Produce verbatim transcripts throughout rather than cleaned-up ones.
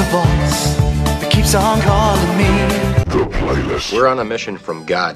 a voice that keeps on calling me. The Playlist. We're on a mission from God.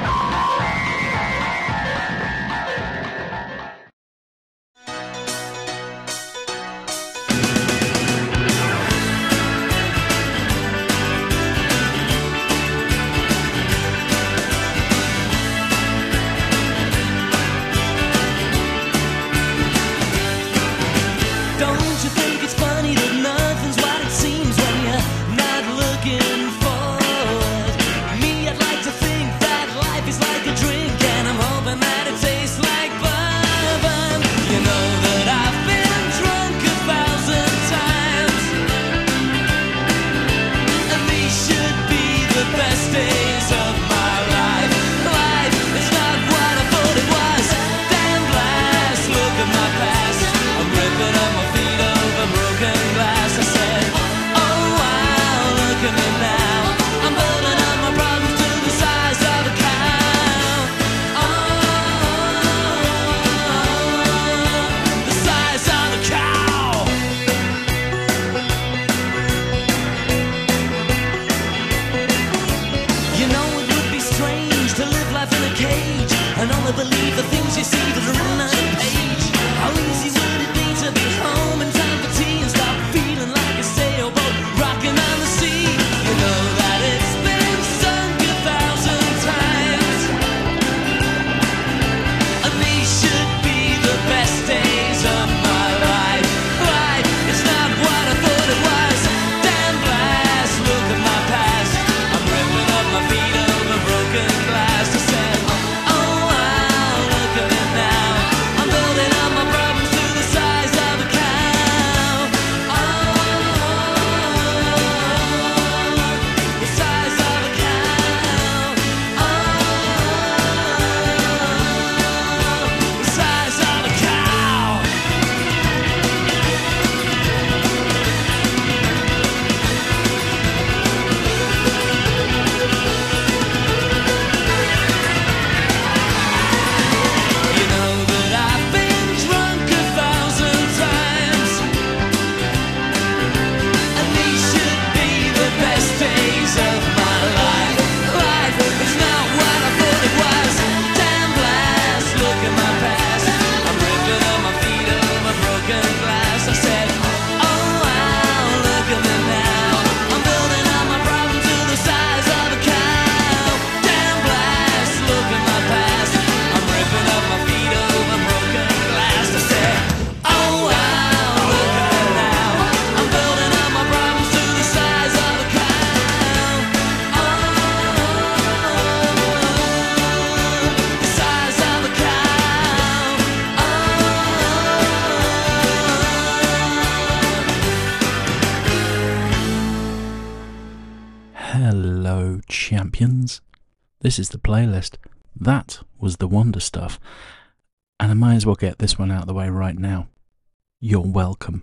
Hello, champions. This is the playlist. That was the Wonder Stuff. And I might as well get this one out of the way right now. You're welcome.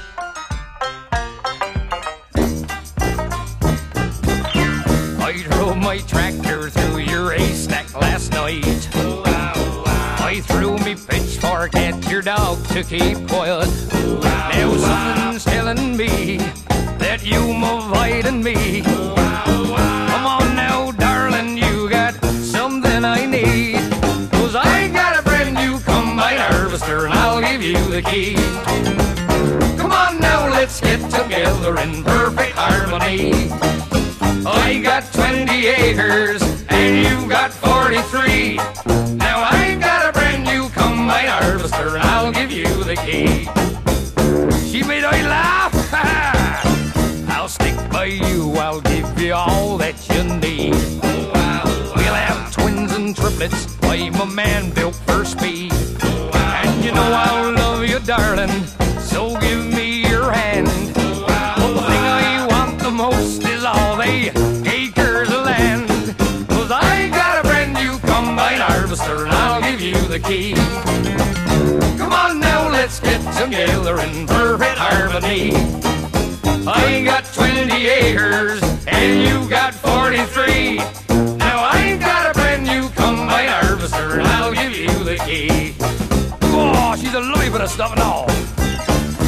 I drove my tractor through your haystack last night. I threw me pitchfork at your dog to keep quiet. Now something's telling me that you're avoiding me. Come on now, darling, you got something I need. 'Cause I got a brand new combine harvester and I'll give you the key. Come on now, let's get together in perfect harmony. I got twenty acres and you got forty-three. Now I got a brand new combine harvester and I'll give you the key. She made I laugh. I'll stick by you, I'll give you all that you need. We'll have twins and triplets, I'm a man built for speed. And you know I'll love you, darling, so give me your hand. But the thing I want the most is all the acres of land. 'Cause I got a brand new combine harvester and I'll give you the key. Come on now, let's get together in perfect harmony. I got twenty acres and you got forty-three. Now I got a brand new combine harvester and I'll give you the key. Oh, she's a lovely bit of stuff and all. Her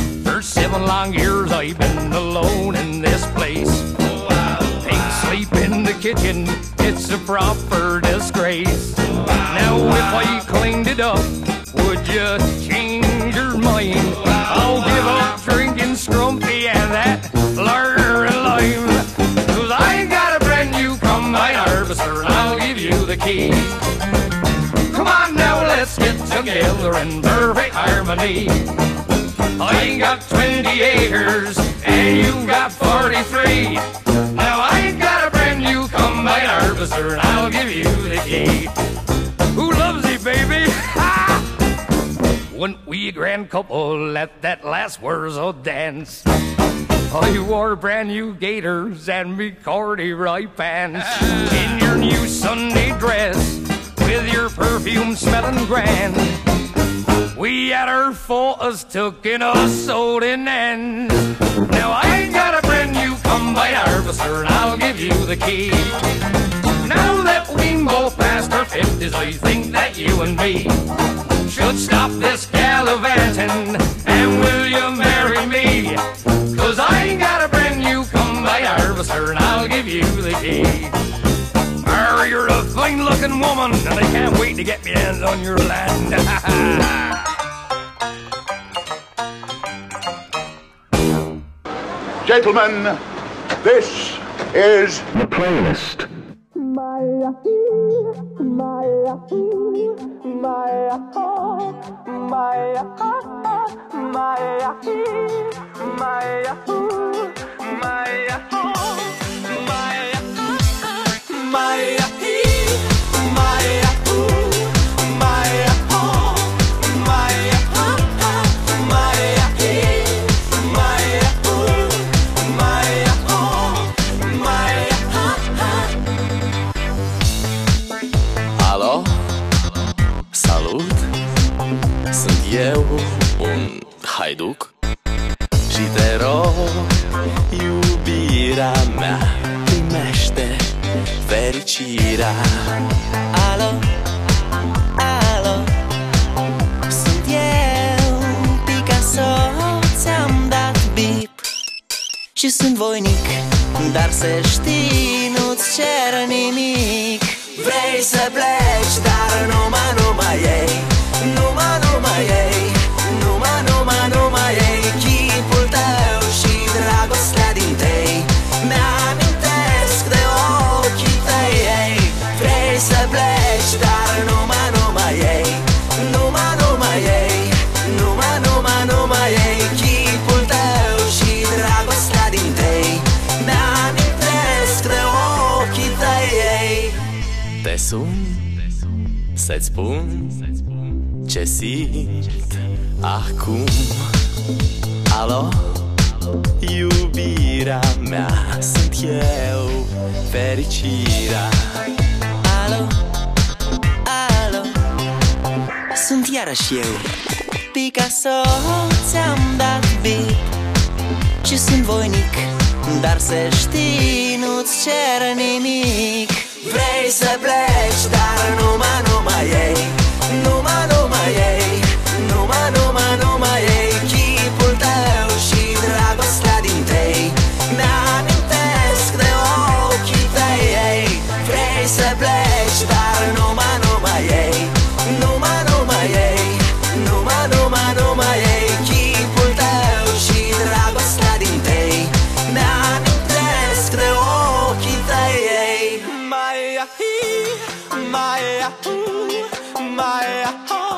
seven long years I've been alone in this place. Pigs sleep in the kitchen, it's a proper disgrace. Now if I cleaned it up, would you change your mind? I'll give up drinking Scrumpy and that larder and lime, 'cause I got a brand new combine harvester and I'll give you the key. Come on now, let's get together in perfect harmony. I got twenty acres and you got forty-three. Now I got a brand new combine harvester and I'll give you the key. Who loves it, baby? Ha! When we a grand couple at that last Wurzel dance, I wore brand new gaiters and me corduroy pants. In your new Sunday dress with your perfume smelling grand, we had our photos took in a sold in end. Now I got a brand new combine harvester and I'll give you the key. Now that we both passed our fifties, I think that you and me should stop this gallivanting, and will you marry me? 'Cause I got a brand new combine harvester and I'll give you the key. Oh, you're a fine looking woman and I can't wait to get my hands on your land. Gentlemen, this is The Playlist. Alo? Salut! Sunt eu, un haiduc, și te rog, iubirea mea, primește fericirea. Alo? Alo? Sunt eu, Picasso, ți-am dat bip și sunt voinic, dar să știi, nu-ți cer nimic. Vrei să pleci, dar numai, numai ei, numai, numai ei, numai, numai, numai ei, chipul tău și dragostea din tei mi-amintesc de ochii tăi, ei. Vrei să pleci, dar numai, numai ei, numai, numai ei, numai, numai, numai ei, chipul tău și dragostea din tei mi-amintesc de ochii tăi, ei. Te sun să-ți spun ce simt acum. Alo? Iubirea mea, sunt eu, fericirea. Alo? Alo? Sunt iarăși eu, Picasso, ți-am dat bip și sunt voinic, dar să știi, nu-ți cer nimic. Vrei să pleci, dar numai, numai ei, numai, numai ei, numai, numai, numai ei, chipul tău și dragostea din tei mi-amintesc de ochii tăi, ei. Vrei să pleci, dar numai, numai ei, numai, numai ei, numai, numai, numai ei, chipul tău și dragostea din tei mi-amintesc de ochii tăi, ei. Maya, Maya, Maya,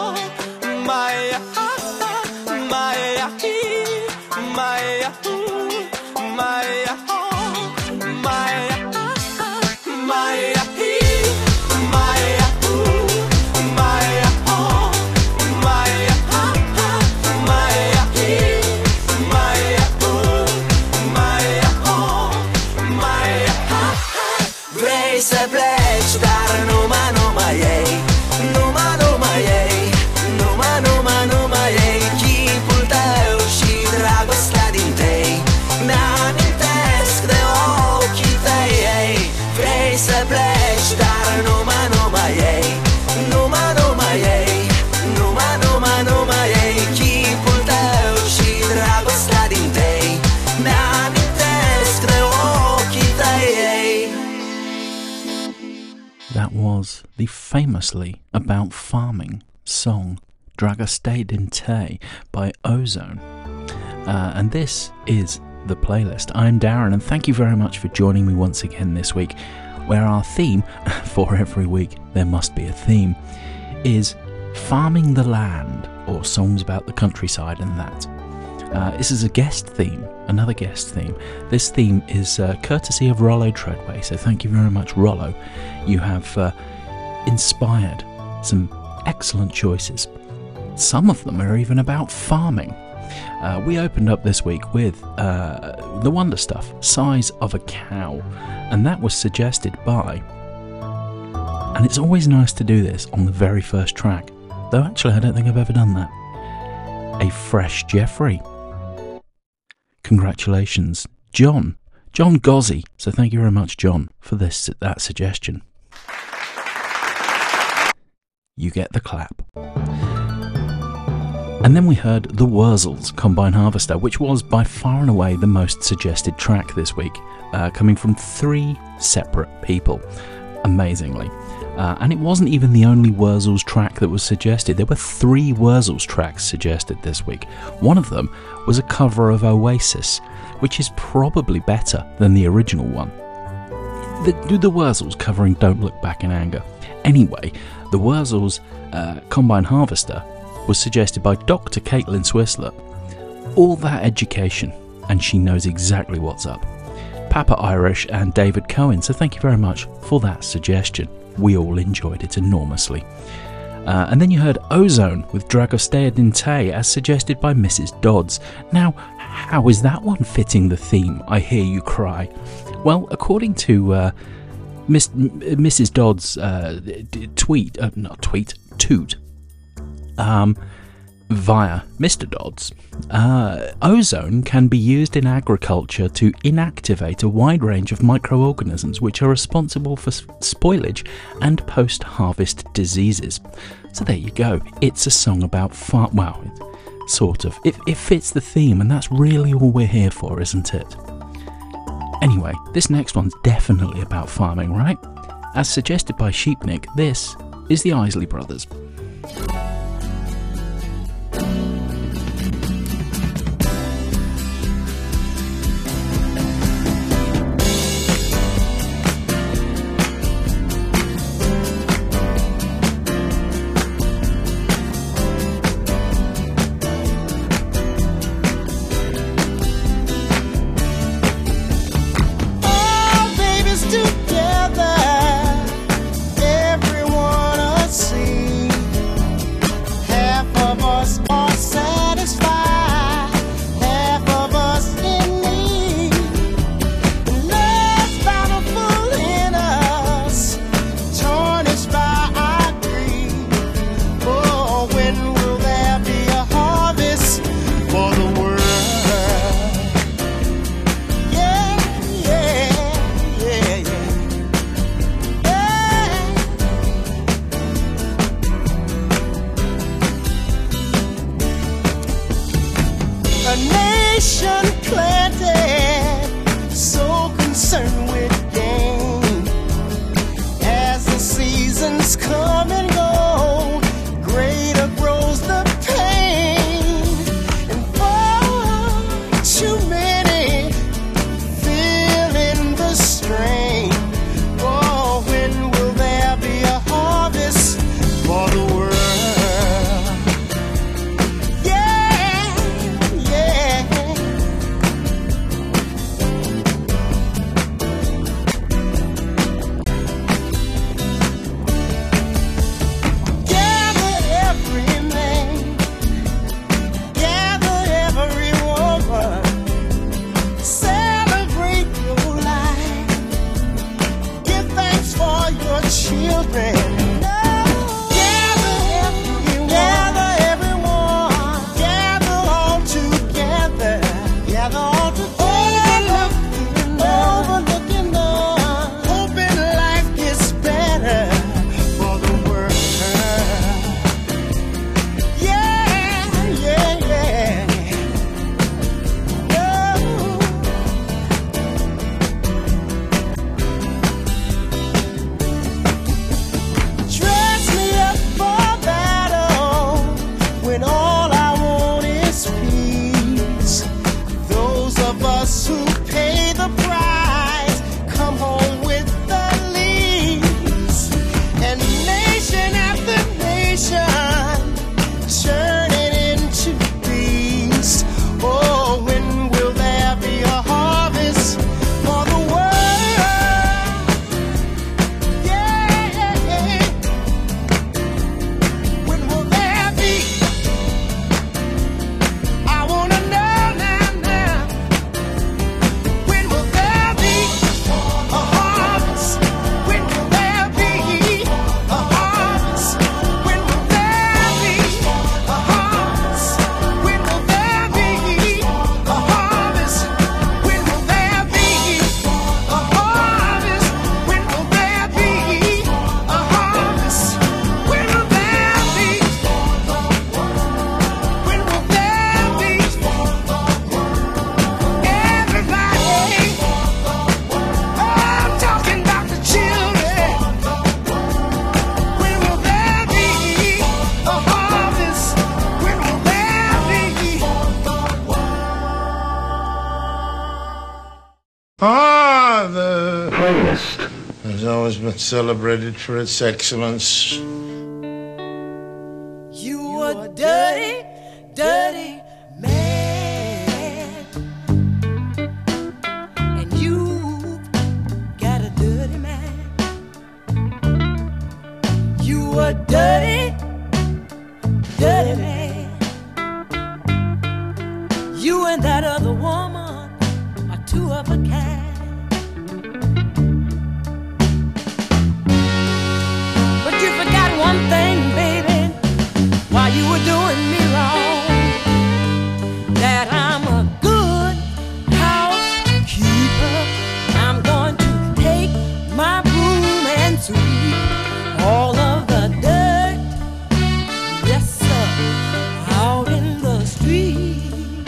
famously about farming song Dragostei din Te by Ozone. Uh, and this is the playlist. I'm Darren, and thank you very much for joining me once again this week, where our theme, for every week there must be a theme, is farming the land, or songs about the countryside and that. Uh, this is a guest theme, another guest theme. This theme is uh, courtesy of Rollo Treadway, so thank you very much, Rollo. You have uh, inspired some excellent choices. Some of them are even about farming. Uh, we opened up this week with uh, The Wonder Stuff, Size of a Cow, and that was suggested by, and it's always nice to do this on the very first track, though actually I don't think I've ever done that, a Fresh Jeffrey. Congratulations, John. John Gozzi. So thank you very much, John, for this that suggestion. You get the clap. And then we heard The Wurzels, Combine Harvester, which was by far and away the most suggested track this week, uh, coming from three separate people, amazingly. Uh, and it wasn't even the only Wurzels track that was suggested. There were three Wurzels tracks suggested this week. One of them was a cover of Oasis, which is probably better than the original one. The, the Wurzels covering Don't Look Back in Anger. Anyway, the Wurzels uh, Combine Harvester was suggested by Doctor Caitlin Swissler. All that education, and she knows exactly what's up. Papa Irish and David Cohen, so thank you very much for that suggestion. We all enjoyed it enormously. Uh, and then you heard Ozone with Dragostei din Te, as suggested by Missus Dodds. Now, how is that one fitting the theme, I hear you cry? Well, according to uh, Miss, Missus Dodds' uh, tweet, uh, not tweet, toot, um, via Mister Dodds, uh, ozone can be used in agriculture to inactivate a wide range of microorganisms which are responsible for spoilage and post-harvest diseases. So there you go. It's a song about farm. Well, it, sort of. It, it fits the theme, and that's really all we're here for, isn't it? Anyway, this next one's definitely about farming, right? As suggested by Sheepnick, this is the Isley Brothers. has been celebrated for its excellence. You a dirty, dirty man, and you got a dirty man. You a dirty, dirty man. You and that other woman are two of a kind. One thing, baby, while you were doing me wrong, that I'm a good housekeeper. I'm going to take my broom and sweep all of the dirt, yes sir, out in the street.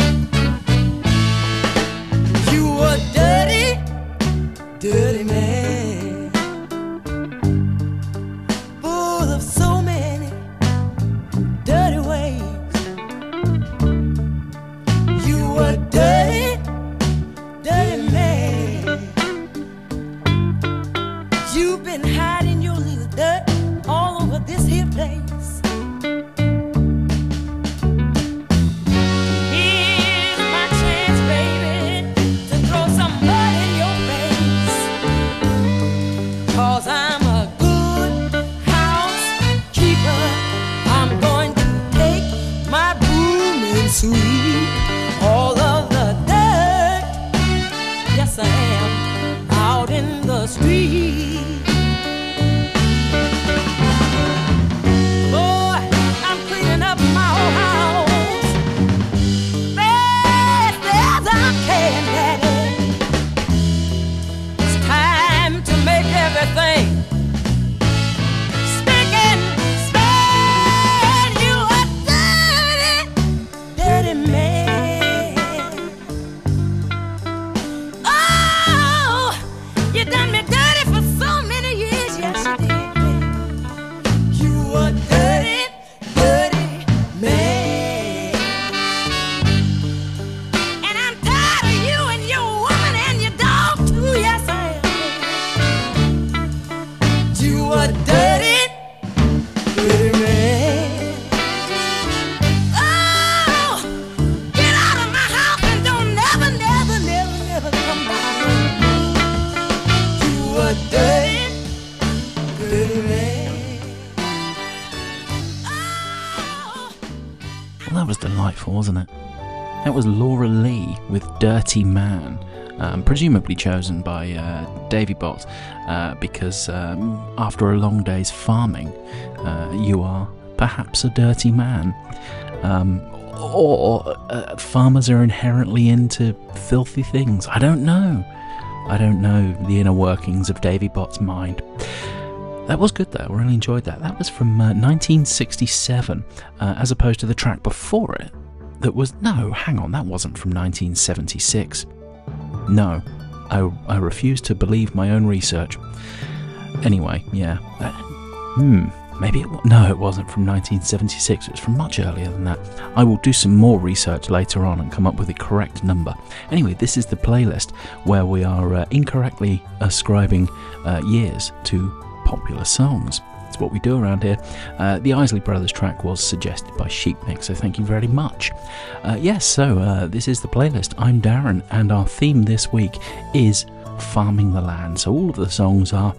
You a dirty, dirty man. Wasn't it? That was Laura Lee with Dirty Man, um, presumably chosen by uh, Davy Bott uh, because um, after a long day's farming, uh, you are perhaps a dirty man. Um, or uh, farmers are inherently into filthy things. I don't know. I don't know the inner workings of Davy Bott's mind. That was good though, I really enjoyed that. That was from uh, nineteen sixty-seven, uh, as opposed to the track before it. That was, no, hang on, that wasn't from nineteen seventy-six. No, I, I refuse to believe my own research. Anyway, yeah. Uh, hmm, maybe it was, no, it wasn't from nineteen seventy-six, it was from much earlier than that. I will do some more research later on and come up with the correct number. Anyway, this is the playlist where we are uh, incorrectly ascribing uh, years to popular songs. It's what we do around here. Uh, the Isley Brothers track was suggested by Sheepnik, so thank you very much. Uh, yes, so uh, this is the playlist. I'm Darren, and our theme this week is farming the land. So all of the songs are,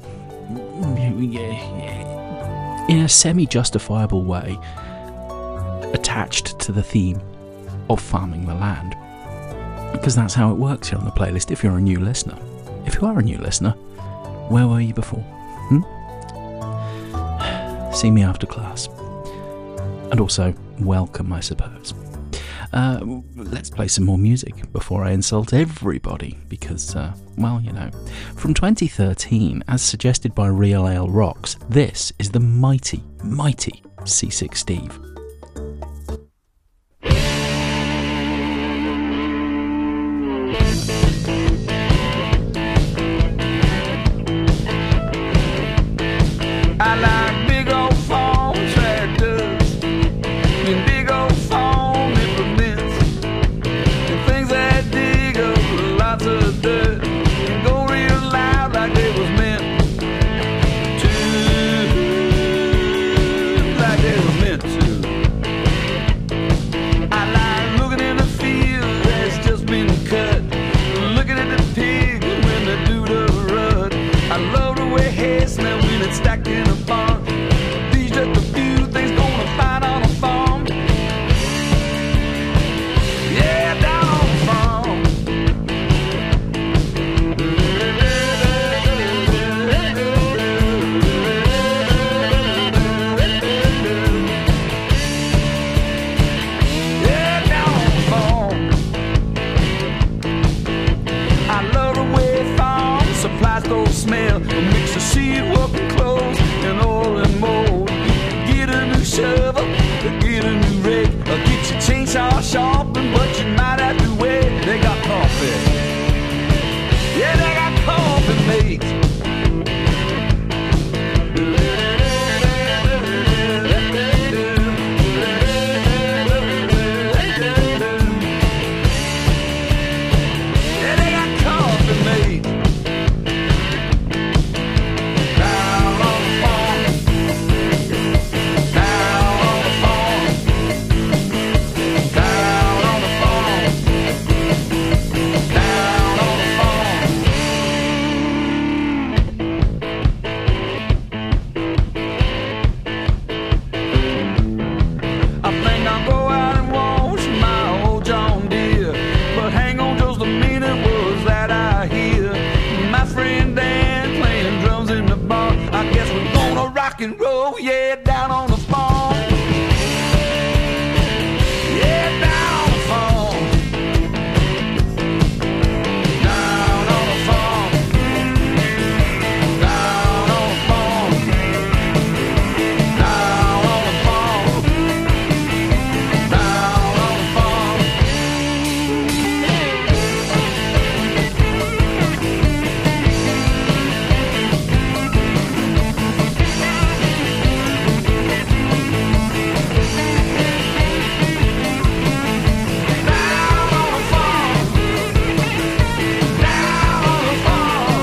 in a semi-justifiable way, attached to the theme of farming the land. Because that's how it works here on the playlist if you're a new listener. If you are a new listener, where were you before? Hmm? See me after class. And also, welcome, I suppose. Uh, let's play some more music before I insult everybody, because, uh, well, you know. From twenty thirteen, as suggested by Real Ale Rocks, this is the mighty, mighty C six Steve. I like big old farm tractors and big old farm implements and things that dig up lots of dirt and go real loud like they was meant. open, but you might have to wait. They got coffee. Yeah, they got coffee, mate. Yeah, they got coffee, mate. Down on the phone. Down on the phone. Down on the phone. Down on the phone. I think I'll go out and wash my old John Deere. But hang on just a minute, was that I hear my friend Dan playing drums in the bar? I guess we're gonna rock and roll, yeah, down on the phone. Yeah, down on the phone. Down on the phone. Down on the phone. Down on the phone. Down on the phone. Down on the phone. Down on the phone.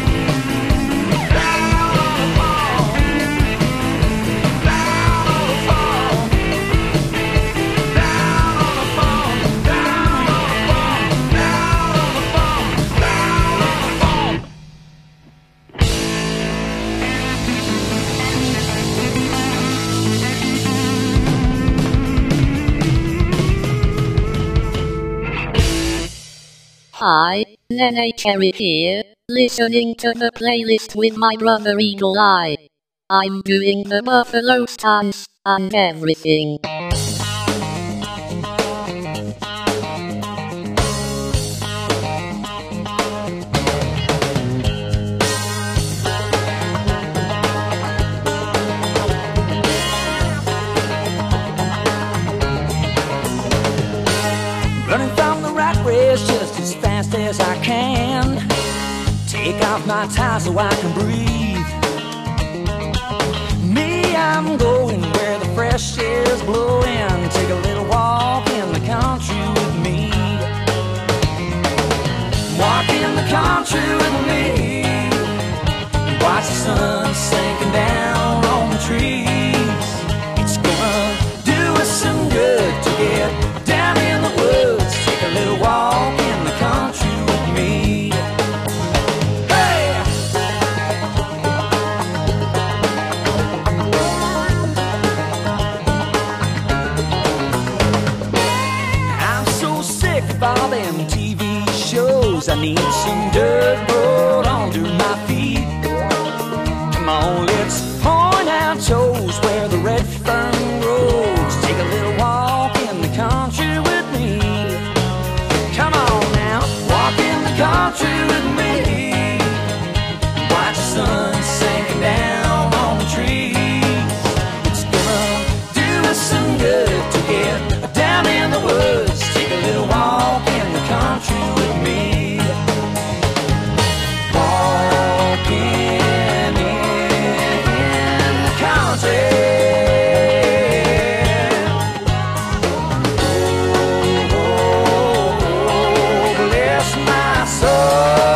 Down on the phone. Down on the phone. Down on the phone. Down on the phone. Down on the phone. Down on the phone. Hi, Nene Cherry here, listening to the playlist with my brother Eagle Eye. I'm doing the buffalo stance and everything. Running from the rat race just as fast as I can. Take off my tie so I can breathe. Me, I'm going where the fresh air's blowing. Take a little walk in the country with me. Walk in the country with me. Watch the sun sinking down on the trees. It's gonna do us some good to get down in the woods. Take a little walk in the country with me. Hey! I'm so sick of all them T V shows. I need some dirt road under my feet. Come on, let's point out toes where the red fern grows. Take a little walk in the country with me. Come on now, walk in the country with me. Watch the sun sinking down on the trees. It's gonna do us some good to get down in the woods. Take a little walk in the country with me. Walking in the country. Oh, bless my soul.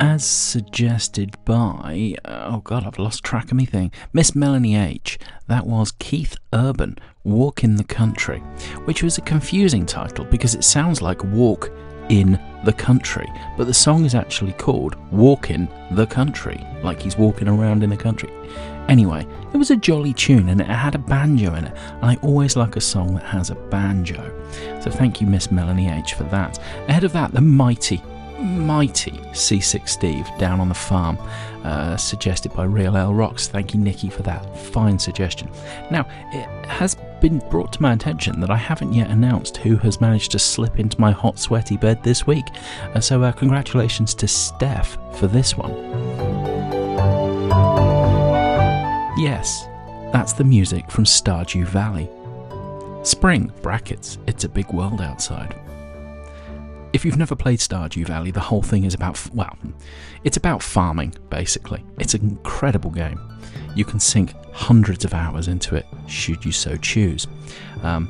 as suggested by, oh god, I've lost track of me thing, Miss Melanie H. That was Keith Urban, Walk in the Country, which was a confusing title because it sounds like Walk in the Country, but the song is actually called Walk in the Country, like he's walking around in the country. Anyway, it was a jolly tune and it had a banjo in it, and I always like a song that has a banjo. So thank you, Miss Melanie H, for that. Ahead of that, the mighty, mighty C six Steve, Down on the Farm, uh, suggested by Real L Rocks. Thank you, Nikki, for that fine suggestion. Now, it has been brought to my attention that I haven't yet announced who has managed to slip into my hot, sweaty bed this week. Uh, so uh, congratulations to Steph for this one. Yes, that's the music from Stardew Valley. Spring, brackets, it's a big world outside. If you've never played Stardew Valley, the whole thing is about, well, it's about farming, basically. It's an incredible game. You can sink hundreds of hours into it, should you so choose. Um,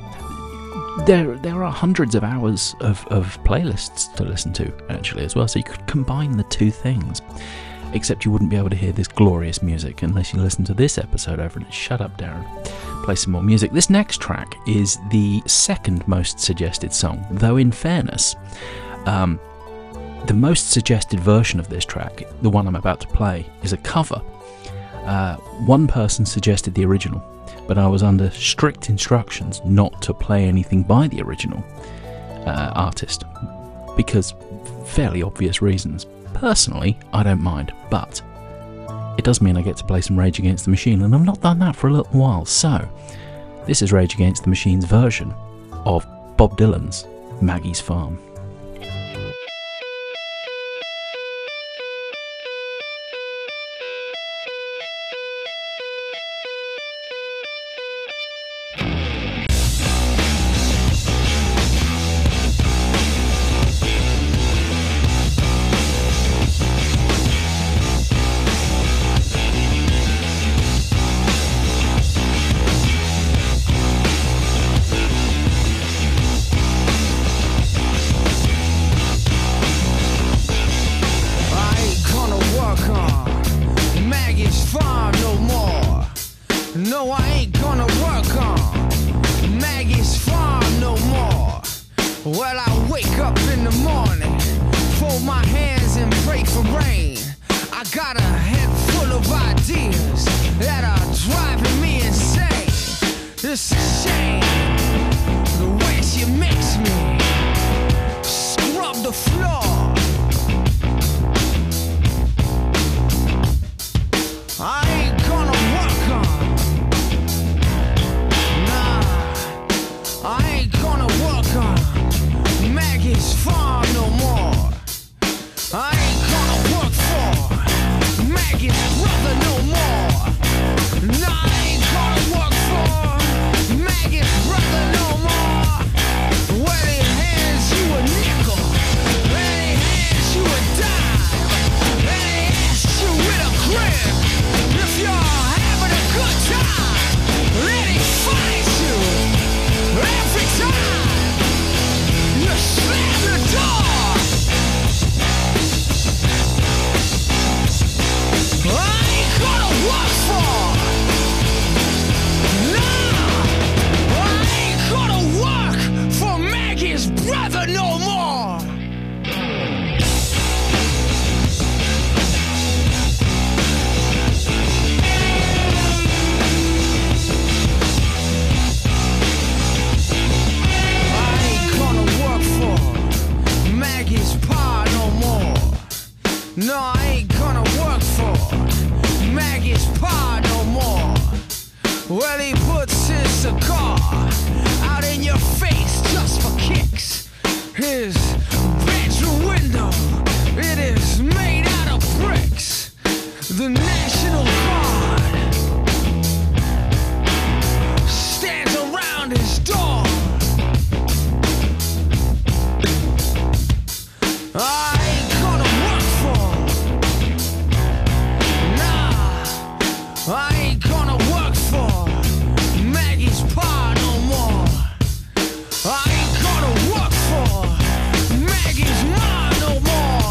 there there are hundreds of hours of, of playlists to listen to, actually, as well, so you could combine the two things. Except you wouldn't be able to hear this glorious music unless you listen to this episode over it. Shut up, Darren. Play some more music. This next track is the second most suggested song, though in fairness, um, the most suggested version of this track, the one I'm about to play, is a cover. Uh, one person suggested the original, but I was under strict instructions not to play anything by the original uh, artist, because fairly obvious reasons. Personally, I don't mind, but it does mean I get to play some Rage Against the Machine, and I've not done that for a little while, so this is Rage Against the Machine's version of Bob Dylan's Maggie's Farm. I ain't gonna work for Maggie's mom no more.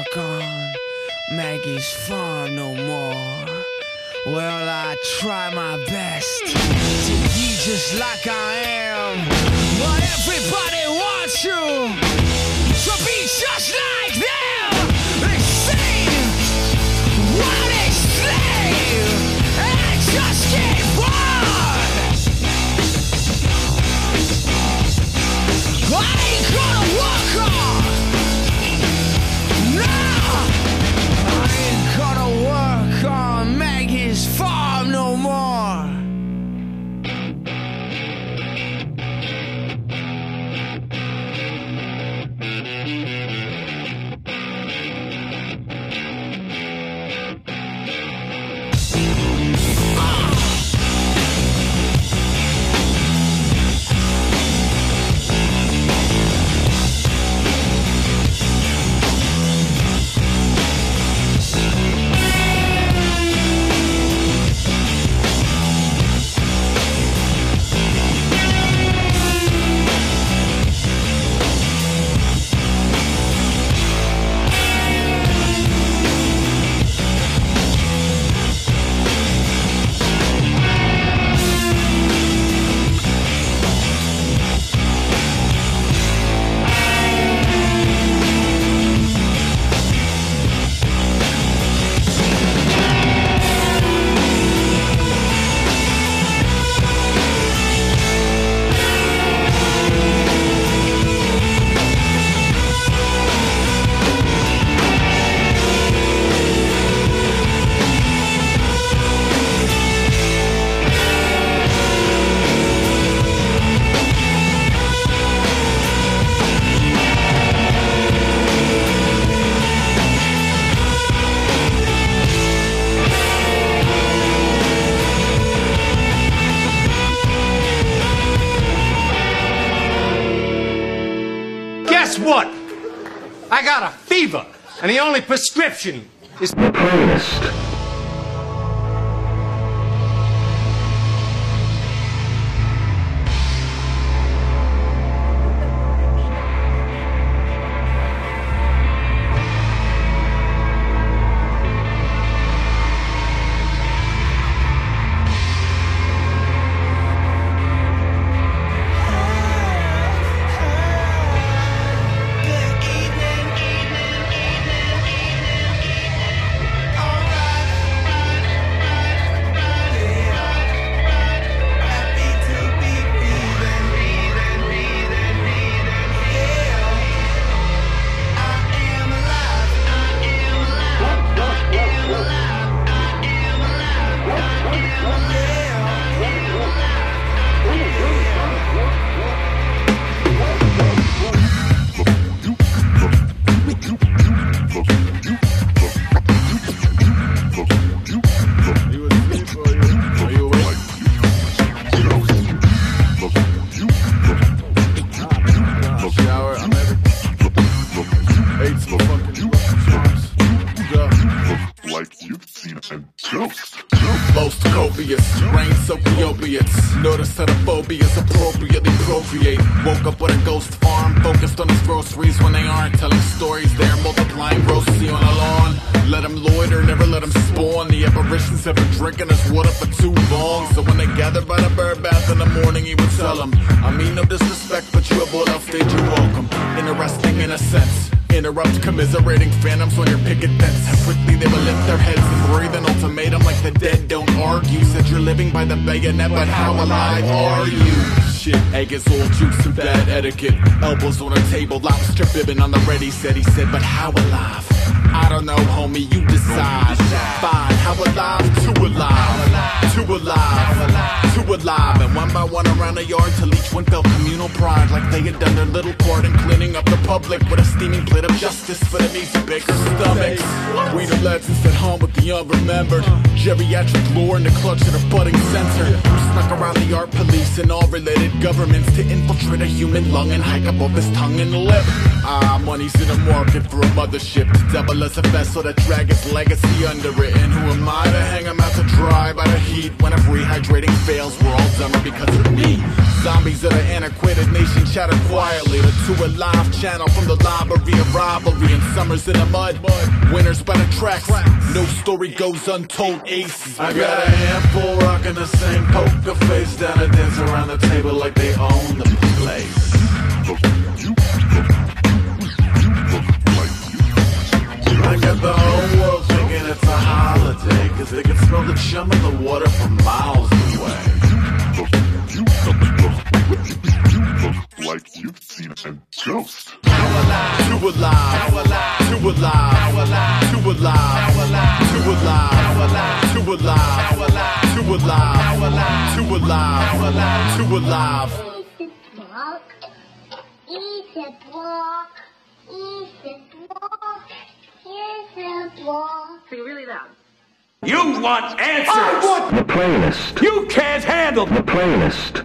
work on Maggie's farm no more. Well, I try my best to be just like I am, but everybody wants you to be just like them. They say what they say, and I just get bored. I ain't gonna work on, no, I ain't gonna work on Maggie's farm no more. Guess what? I got a fever, and the only prescription is the playlist. Most copious, rain soaking opiates. Notice that a phobia's appropriately procreate. Woke up with a ghost farm, focused on his groceries when they aren't. Telling stories, they're multiplying grossly on a lawn. Let them loiter, never let them spawn. The apparitions have been drinking his water for too long. So when they gathered by the bird bath in the morning, he would tell them, I mean no disrespect, but you have all else did you welcome. Interesting in a sense. Interrupt commiserating phantoms on your picket fence. How quickly they will lift their heads and breathe an ultimatum like the dead don't argue. Said you're living by the bayonet, but how alive are you? Shit, egg is all juice and bad etiquette. Elbows on a table, lobster bibbing on the ready. Said he said, but how alive? I don't know, homie, you decide. Fine, how alive? Too alive. Too alive. Too alive. And one by one around the yard till each one felt communal pride, like they had done their little part in cleaning up the public with a steaming plate of justice for the meat baker's stomachs. We the legends at home with the unremembered. Geriatric lore in the clutch of the budding censor. Who snuck around the art police and all related governments to infiltrate a human lung and hike up off his tongue and lip. I'm one money's in the market for a mothership. Double as a vessel that drag its legacy under it. And who am I to hang him out to dry by the heat? When if rehydrating fails, we're all dumber because of me. Zombies of the antiquated nation chatter quietly. The Two Alive channel from the library of robbery. And summers in the mud, winners by the tracks. No story goes untold, aces. I got a handful rocking the same poker face down and dance around the table like they own the place. I got the whole world thinking it's a holiday, cause they can smell the chum in the water from miles away. Like you've seen a ghost. Two alive, two alive, two alive, two alive, two alive, two alive, two alive, two alive, two alive. Eat a block, eat a block, eat a block. Sing really loud. You want answers! I want the playlist. You can't handle the playlist.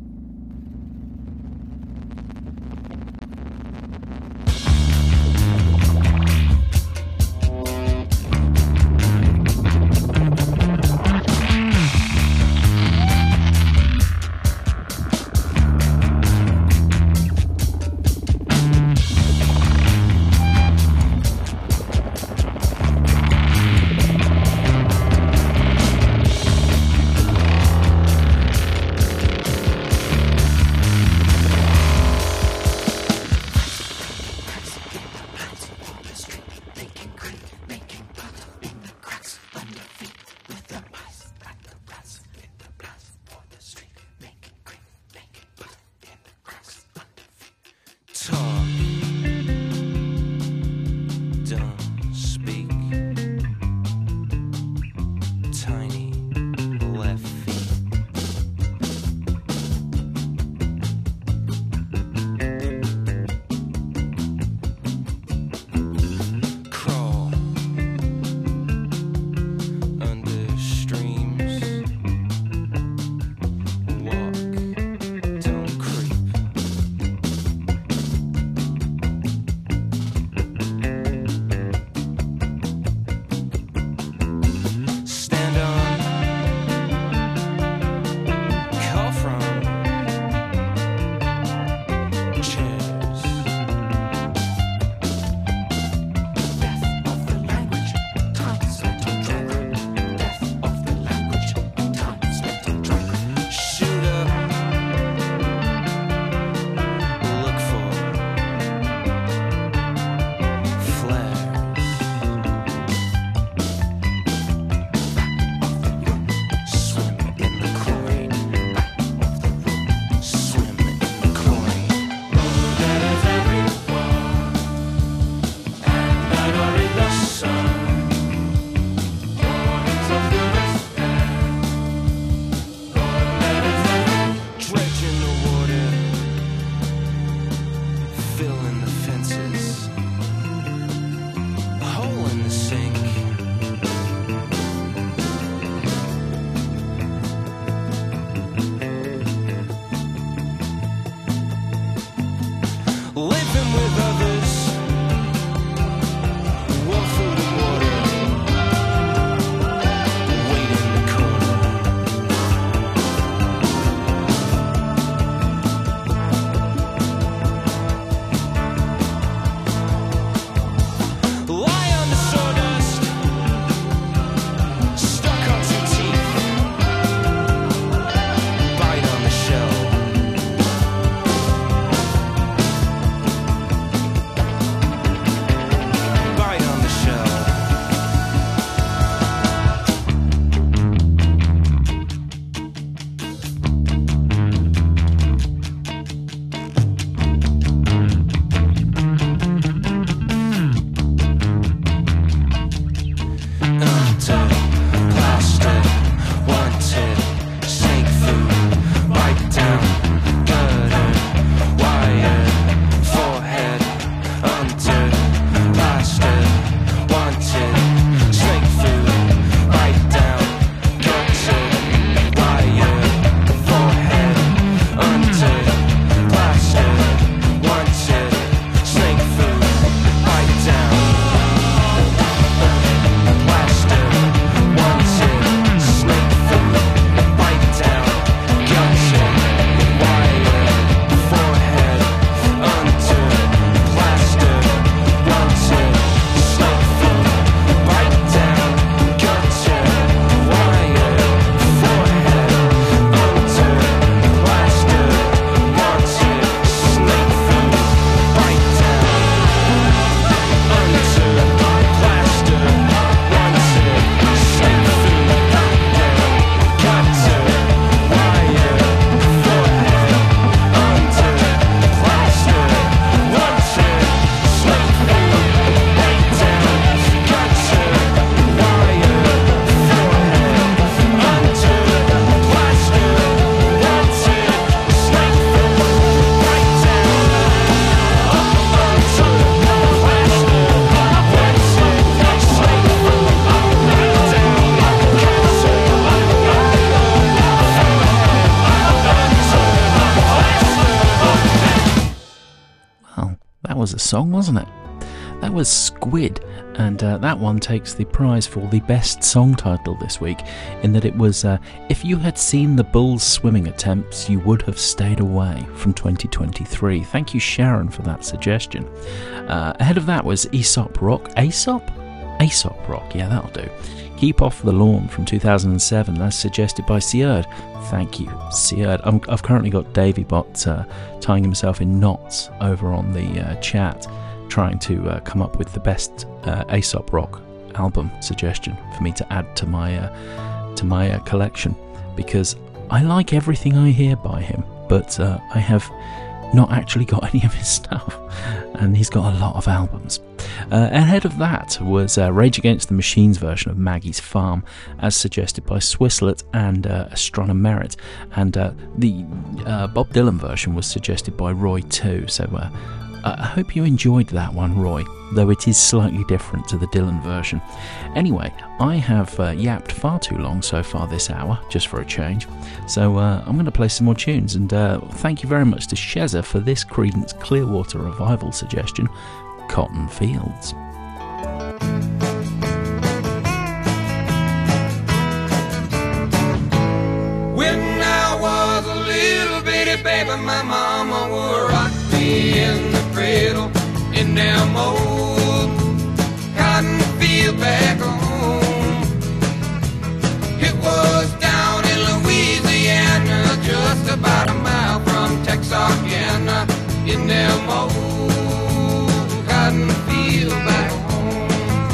song, wasn't it? That was Squid, and uh, that one takes the prize for the best song title this week, in that it was uh, If You Had Seen the Bulls' Swimming Attempts, You Would Have Stayed Away, from twenty twenty-three. Thank you, Sharon, for that suggestion. Uh, ahead of that was Aesop Rock. Aesop? Aesop Rock, yeah, that'll do. Keep Off the Lawn from two thousand seven, as suggested by Seard. Thank you, Seard. I'm, I've currently got Davey Bot uh, tying himself in knots over on the uh, chat, trying to uh, come up with the best uh, Aesop Rock album suggestion for me to add to my uh, to my uh, collection, because I like everything I hear by him, but uh, I have not actually got any of his stuff, and he's got a lot of albums. Uh, ahead of that was uh, Rage Against the Machine's version of Maggie's Farm, as suggested by Swisslet and uh, Astronomer Merit, and uh, the uh, Bob Dylan version was suggested by Roy too, so uh, I hope you enjoyed that one, Roy, though it is slightly different to the Dylan version. Anyway, I have uh, yapped far too long so far this hour, just for a change, so uh, I'm going to play some more tunes, and uh, thank you very much to Shezza for this Creedence Clearwater Revival suggestion, Cotton Fields. When I was a little bitty baby, my mama would rock me in the cradle in them old cotton field back home. It was down in Louisiana, just about a mile from Texarkana, in them old cotton field back home.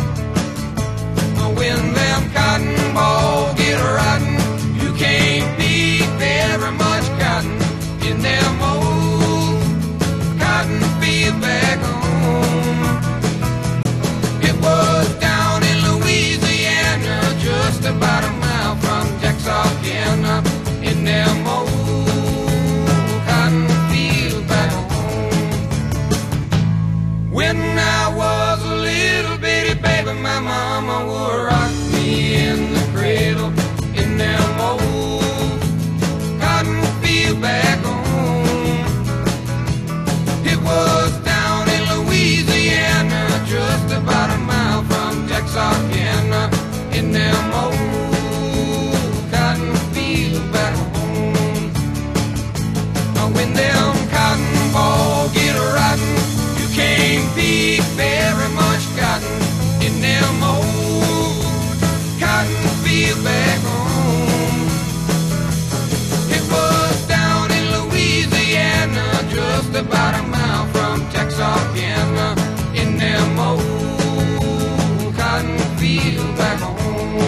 When them cotton balls get rotten, you can't beat very much cotton in them old cotton field back home. It was down in Louisiana, just about a mile from Texarkana, in them old cotton field back home. When I was a little bitty baby, my mama would rock me in the cradle in them old cotton field back home. It was down in Louisiana, just about a mile from Texarkana, in them old cotton field back home. When them cotton balls get rotten, you can't beat very much cotton in them old cotton field back home. It was down in Louisiana, just about a mile from Texarkana, in them old cotton field back home.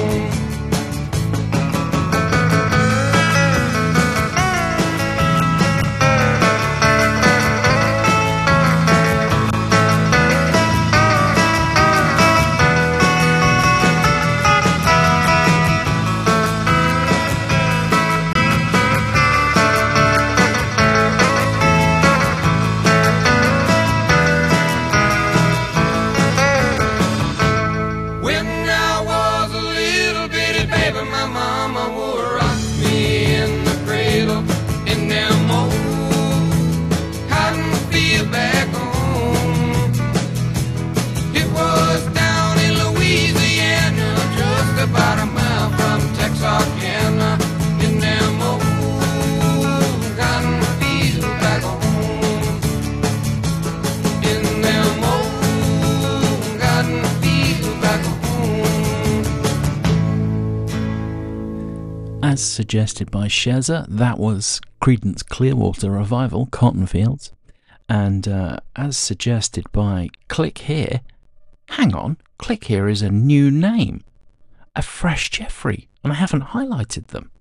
As suggested by Shezza, that was Creedence Clearwater Revival, Cotton Fields. And uh, as suggested by Click Here, hang on, Click Here is a new name. A Fresh Jeffrey, and I haven't highlighted them.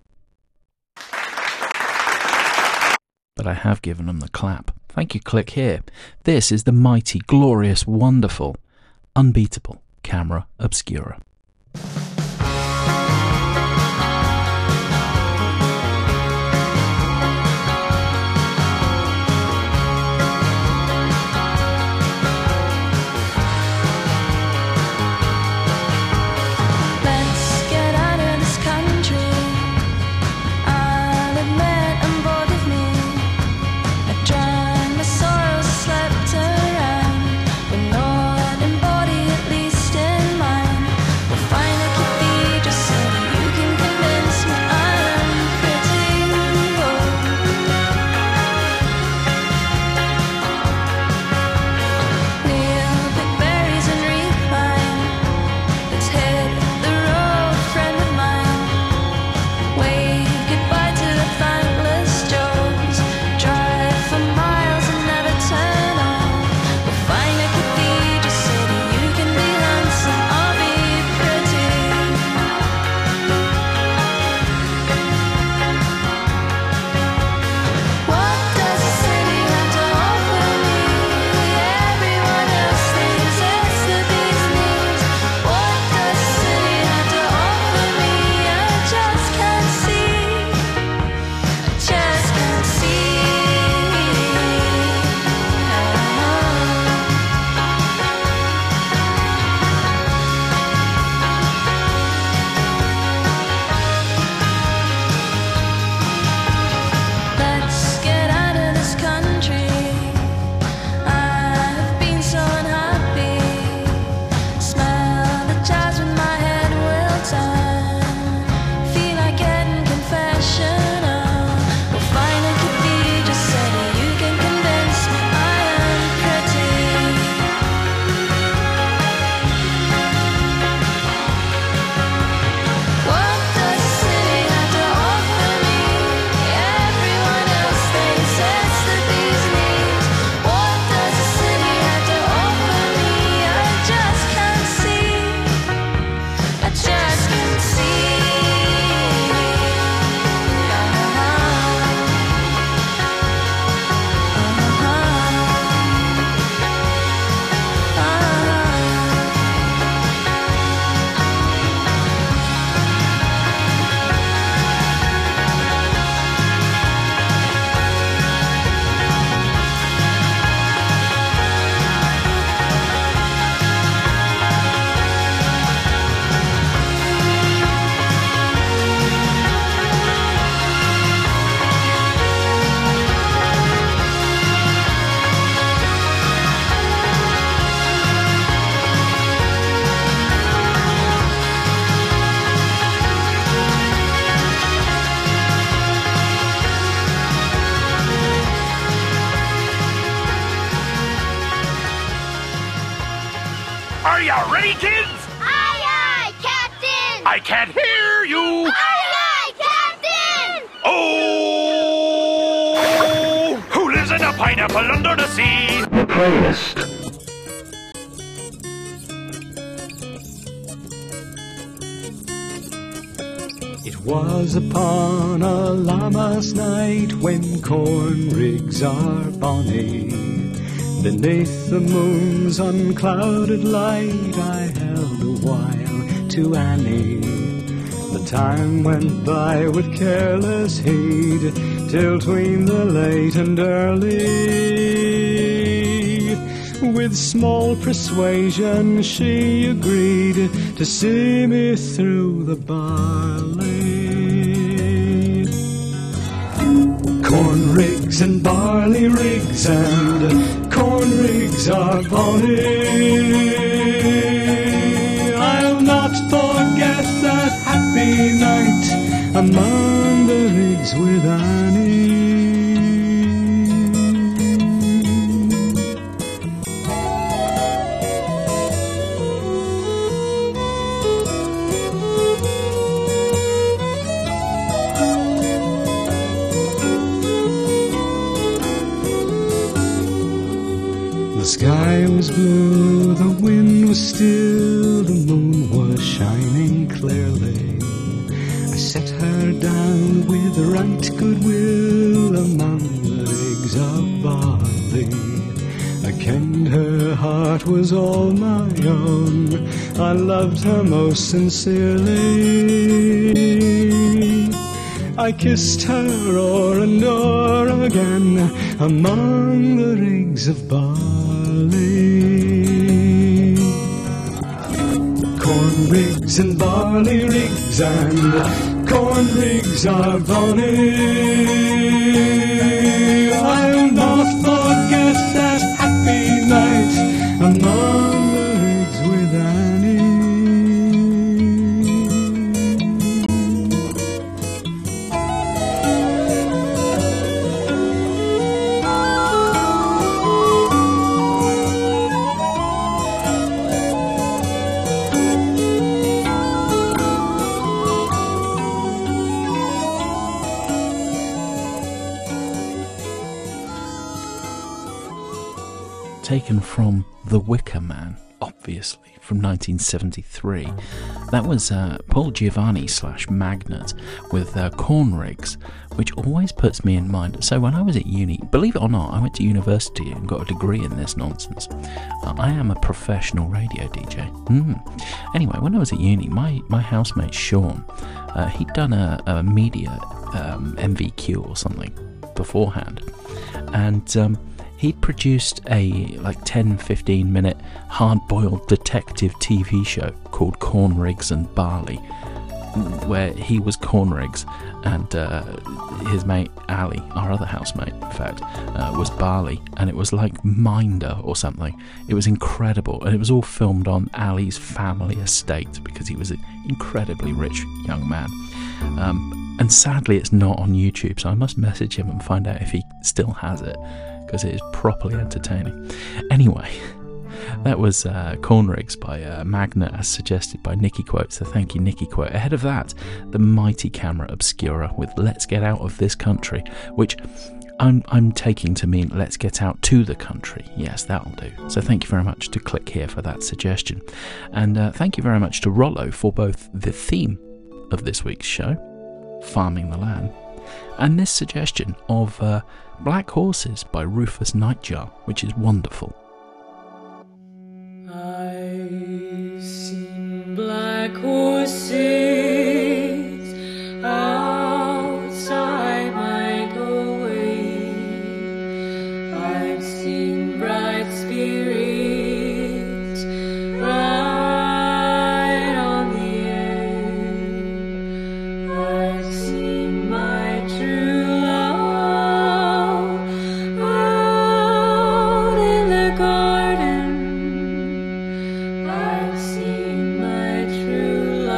But I have given them the clap. Thank you, Click Here. This is the mighty, glorious, wonderful, unbeatable Camera Obscura. Around Are you ready, kids? Aye, aye, Captain! I can't hear you! Aye, aye, Captain! Oh! Who lives in a pineapple under the sea? The playlist. It was upon a lammas night when corn rigs are bonny. Beneath the moon's unclouded light I held a while to Annie. The time went by with careless heed till tween the late and early. With small persuasion she agreed to see me through the barley. Corn rigs and barley rigs and corn rigs are bonny. I'll not forget that happy night among the rigs with Annie. The sky was blue, the wind was still, the moon was shining clearly. I set her down with right goodwill among the rigs of barley. I kenned her heart was all my own, I loved her most sincerely. I kissed her o'er and o'er again among the rigs of barley. Corn rigs and barley rigs and corn rigs are bonny. I'll not forget that happy night among the rigs with Annie. Taken from The Wicker Man, obviously, from nineteen seventy-three. That was uh, Paul Giovanni slash Magnet with uh, Corn Rigs, which always puts me in mind. So when I was at uni, believe it or not, I went to university and got a degree in this nonsense. Uh, I am a professional radio D J. Mm. Anyway, when I was at uni, my, my housemate Sean, uh, he'd done a, a media um, M V Q or something beforehand. And um, he'd produced a like ten fifteen minute hard-boiled detective T V show called Corn Rigs and Barley, where he was Corn Rigs and uh, his mate Ali, our other housemate in fact, uh, was Barley, and it was like Minder or something. It was incredible, and it was all filmed on Ali's family estate because he was an incredibly rich young man. Um, and sadly it's not on YouTube, so I must message him and find out if he still has it, because it is properly entertaining. Anyway, that was uh, Corn Rigs by uh, Magnet, as suggested by Nicky Quote, so thank you, Nicky Quote. Ahead of that, the mighty Camera Obscura with Let's Get Out of This Country, which I'm, I'm taking to mean Let's Get Out to the Country. Yes, that'll do. So thank you very much to Click Here for that suggestion. And uh, thank you very much to Rollo for both the theme of this week's show, Farming the Land, and this suggestion of uh, Black Horses by Rufus Nightjar, which is wonderful. I've seen black horses outside my doorway. I've seen bright spirits ride on the air. I've seen my true love out in the garden. I've seen my true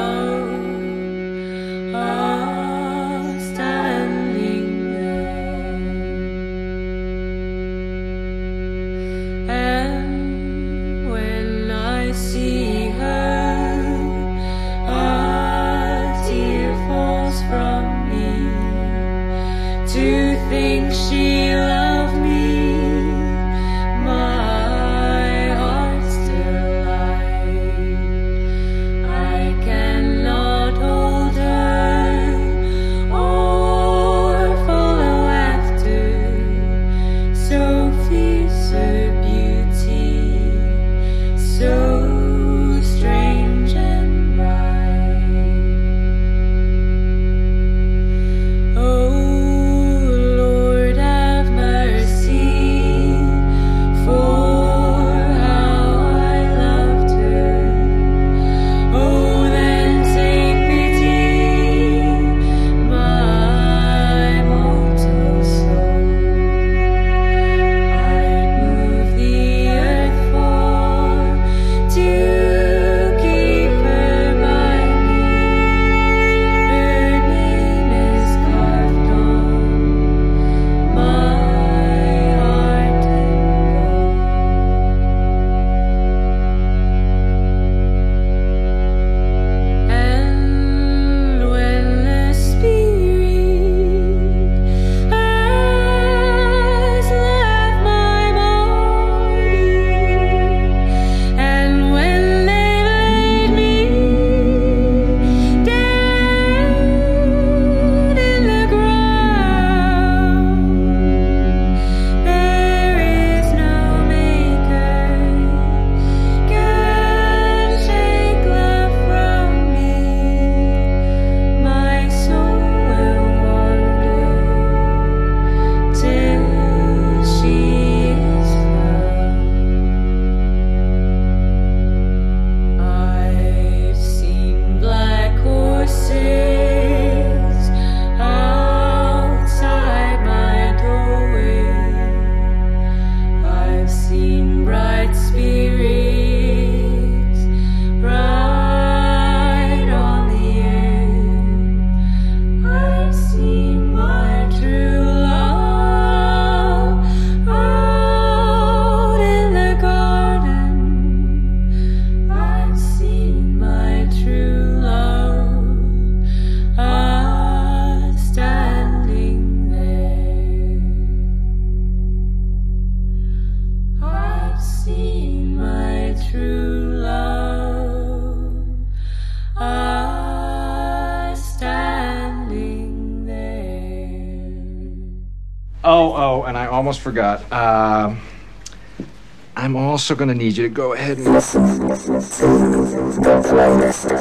oh, oh, and I almost forgot. Um, I'm also going to need you to go ahead and listen to the playlist.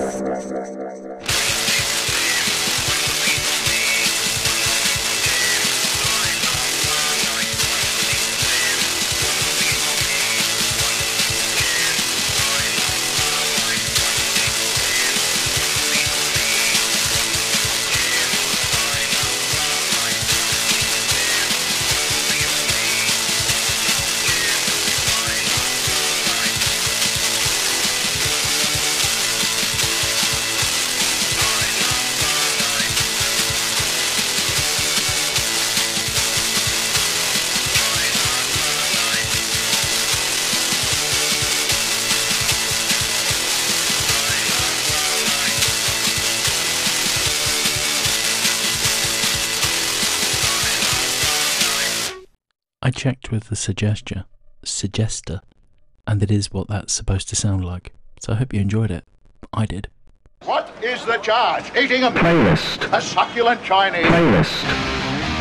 I checked with the suggester, suggester, and it is what that's supposed to sound like. So I hope you enjoyed it. I did. What is the charge? Eating a Playlist. A succulent Chinese. Playlist.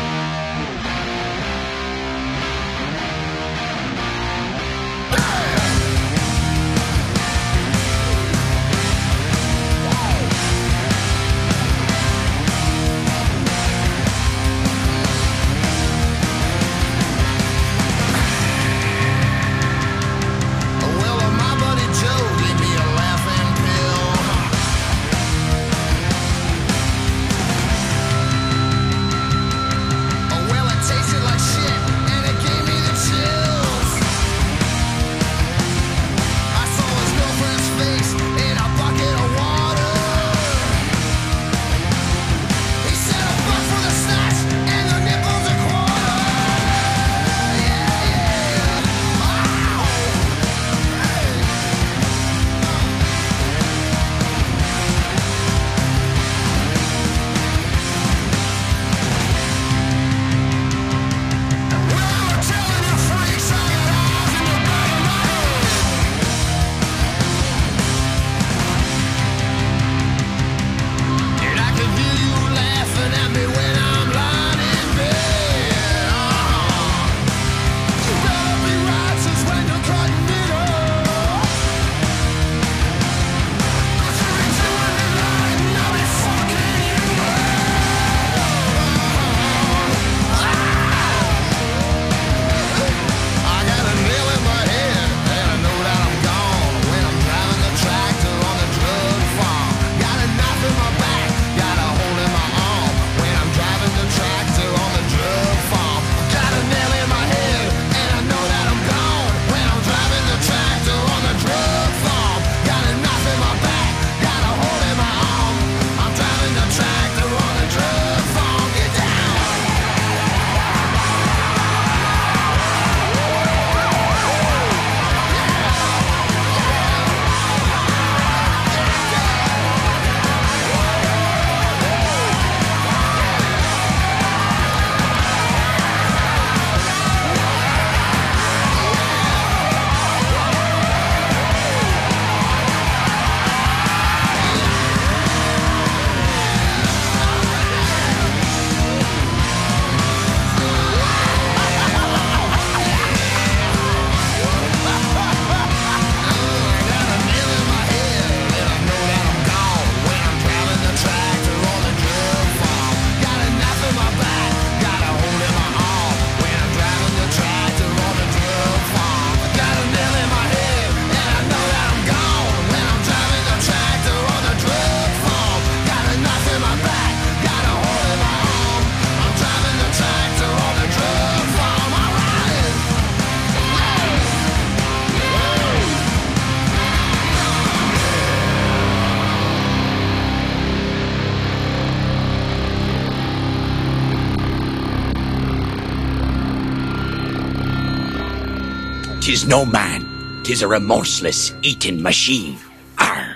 Tis no man, tis a remorseless eating machine. Arr.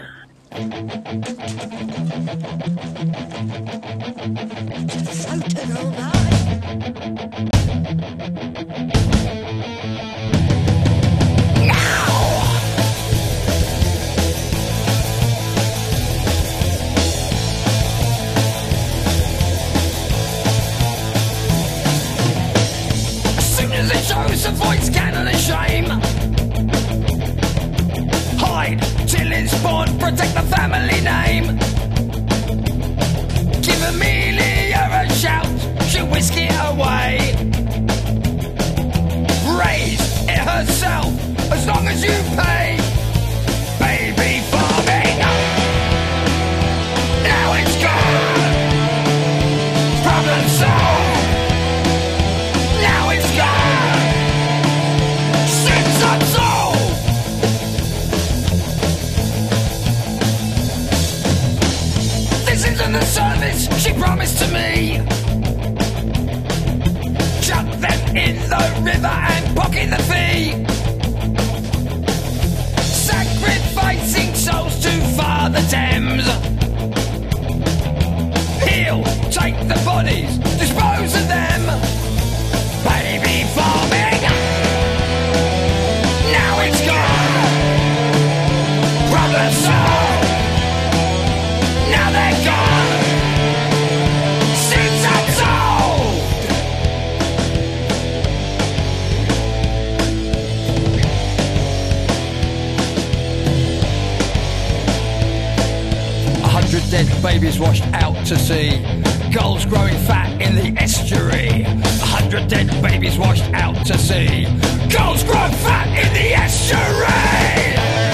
hide till it's born, protect the family name. Give Amelia a shout, she'll whisk it away. Raise it herself as long as you pay. Baby farming, now it's gone. Problem solved, now it's gone. Sins unsolved. This isn't the service she promised to me. Chuck them in the river and pocket the fee. Sacrificing souls to Father Thames. He'll take the bodies, dispose of them. Baby farming, now it's gone. Problem solved, now they're gone. Sins unsolved. A hundred dead babies washed out to sea. Gulls growing fat in the estuary. A hundred dead babies washed out to sea. Gulls grow fat in the estuary.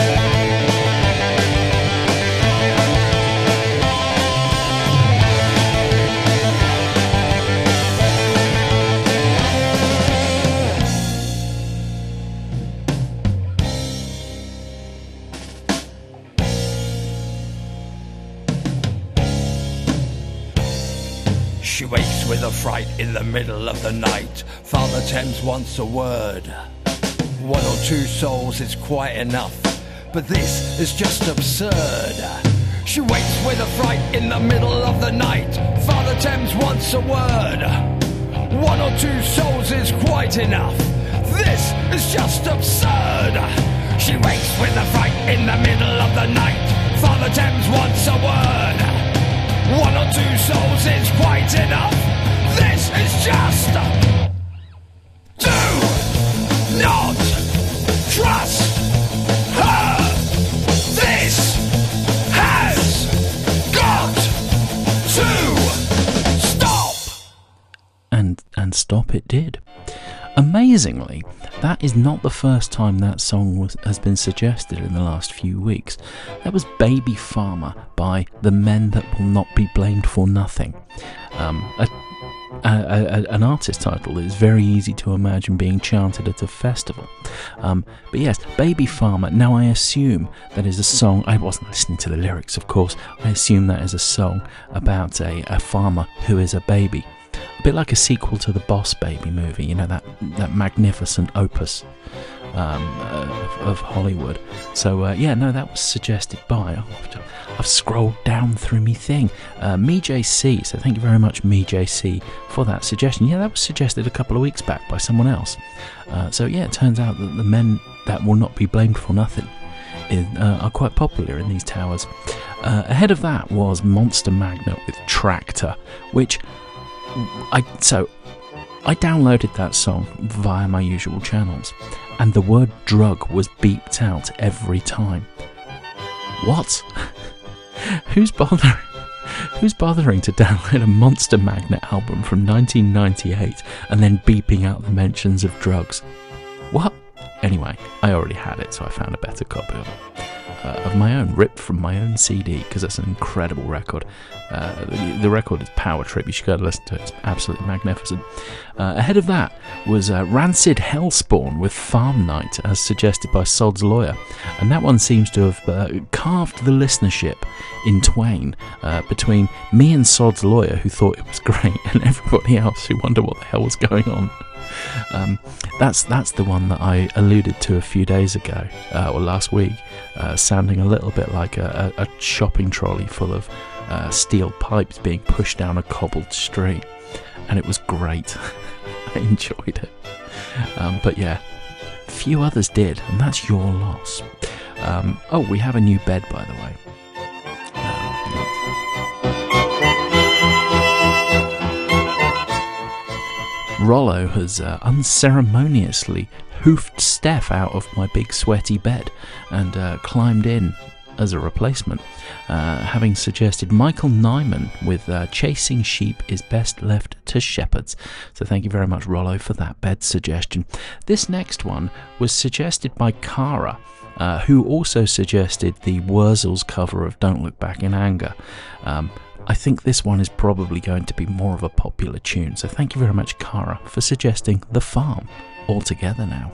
She wakes with a fright in the middle of the night. Father Thames wants a word. One or two souls is quite enough, but this is just absurd. She wakes with a fright in the middle of the night. Father Thames wants a word. One or two souls is quite enough. This is just absurd. She wakes with a fright in the middle of the night. Father Thames wants a word. One or two souls is quite enough. This is just. Do not trust her. This has got to stop. And and stop it did. Amazingly, that is not the first time that song was, has been suggested in the last few weeks. That was Baby Farmer by The Men That Will Not Be Blamed For Nothing. Um, a, a, a, an artist title that is very easy to imagine being chanted at a festival. Um, but yes, Baby Farmer. Now I assume that is a song, I wasn't listening to the lyrics of course, I assume that is a song about a, a farmer who is a baby. A bit like a sequel to the Boss Baby movie, you know, that that magnificent opus um, of, of Hollywood. So uh, yeah, no, that was suggested by. I've, I've scrolled down through me thing. Uh, Me J C. So thank you very much, Me J C, for that suggestion. Yeah, that was suggested a couple of weeks back by someone else. Uh, so yeah, it turns out that the Men That Will Not Be Blamed For Nothing is, uh, are quite popular in these towers. Uh, ahead of that was Monster Magnet with Tractor, which. I so I downloaded that song via my usual channels, and the word drug was beeped out every time. What? Who's bothering? Who's bothering to download a Monster Magnet album from nineteen ninety-eight and then beeping out the mentions of drugs? What? Anyway, I already had it, so I found a better copy of it. Uh, of my own, ripped from my own C D, because it's an incredible record. Uh, the, the record is Power Trip, you should go to listen to it, it's absolutely magnificent. Uh, ahead of that was uh, Rancid Hellspawn with Farm Night, as suggested by Sod's Lawyer, and that one seems to have uh, carved the listenership in twain uh, between me and Sod's Lawyer, who thought it was great, and everybody else who wondered what the hell was going on. Um, that's that's the one that I alluded to a few days ago, uh, or last week, uh, sounding a little bit like a, a, a shopping trolley full of uh, steel pipes being pushed down a cobbled street, and it was great. I enjoyed it. Um, but yeah, few others did, and that's your loss. Um, oh, we have a new bed, by the way. Rollo has uh, unceremoniously hoofed Steph out of my big sweaty bed and uh, climbed in as a replacement, uh, having suggested Michael Nyman with uh, Chasing Sheep is Best Left to Shepherds. So thank you very much, Rollo, for that bed suggestion. This next one was suggested by Cara, uh, who also suggested the Wurzels cover of Don't Look Back in Anger. Um, I think this one is probably going to be more of a popular tune, so thank you very much, Cara, for suggesting The Farm. All together now.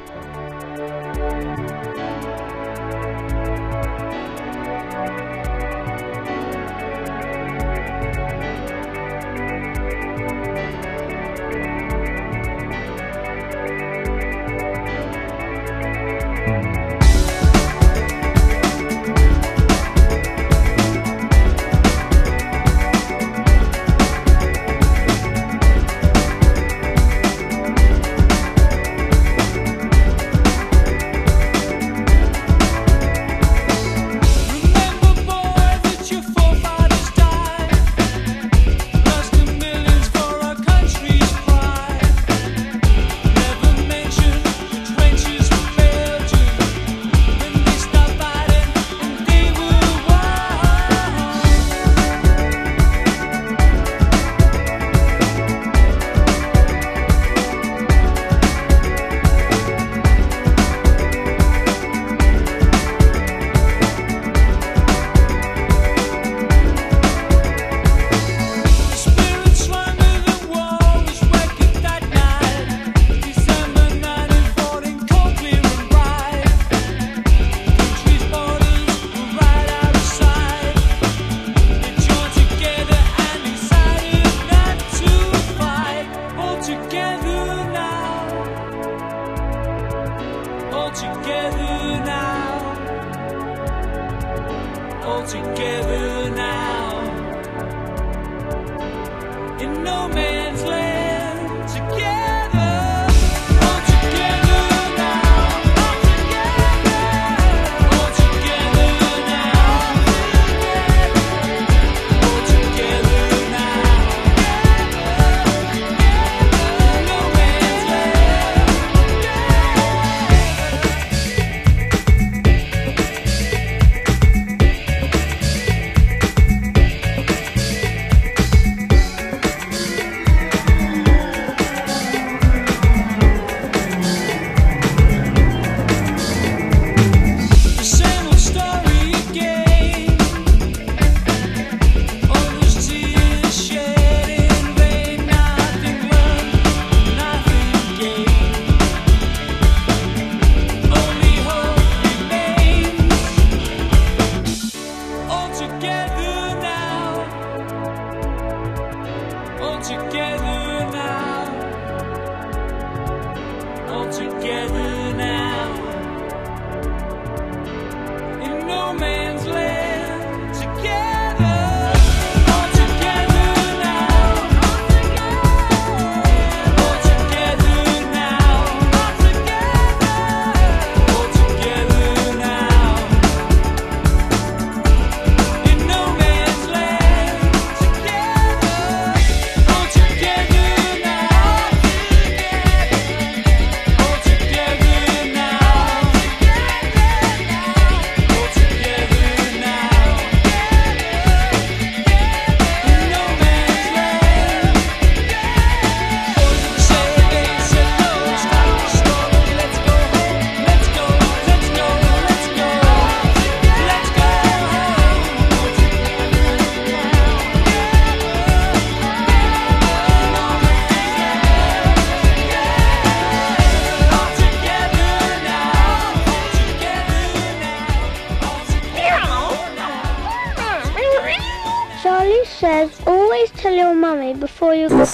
says, always tell your mummy before you go.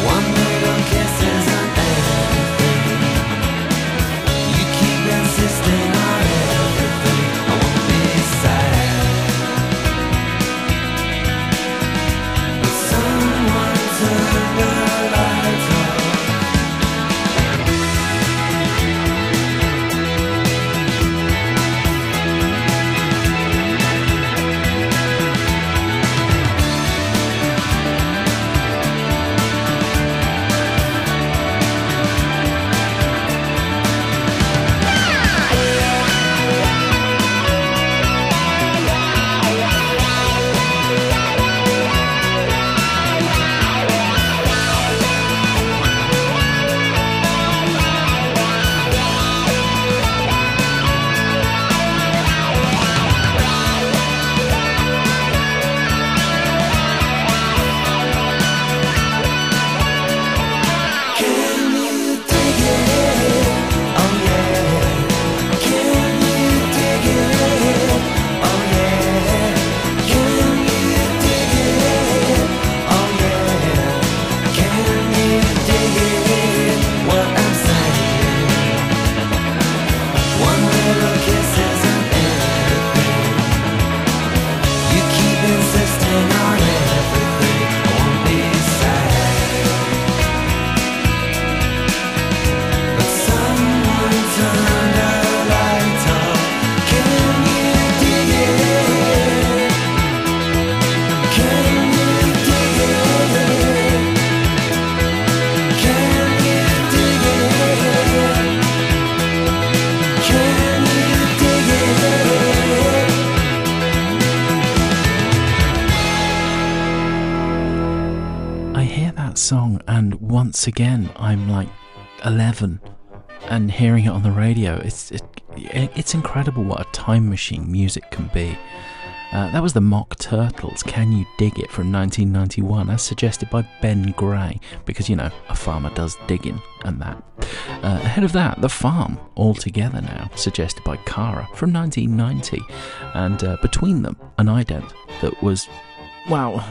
One little kiss isn't everything. You keep insisting on everything. I won't be sad, but someone turned the lights off. Song, and once again I'm like eleven and hearing it on the radio. It's it, it's incredible what a time machine music can be. Uh, that was the Mock Turtles, Can You Dig It, from nineteen ninety-one, as suggested by Ben Gray, because, you know, a farmer does digging and that. Uh, ahead of that, The Farm, All Together Now, suggested by Cara, from nineteen ninety, and uh, between them, an ident that was, well,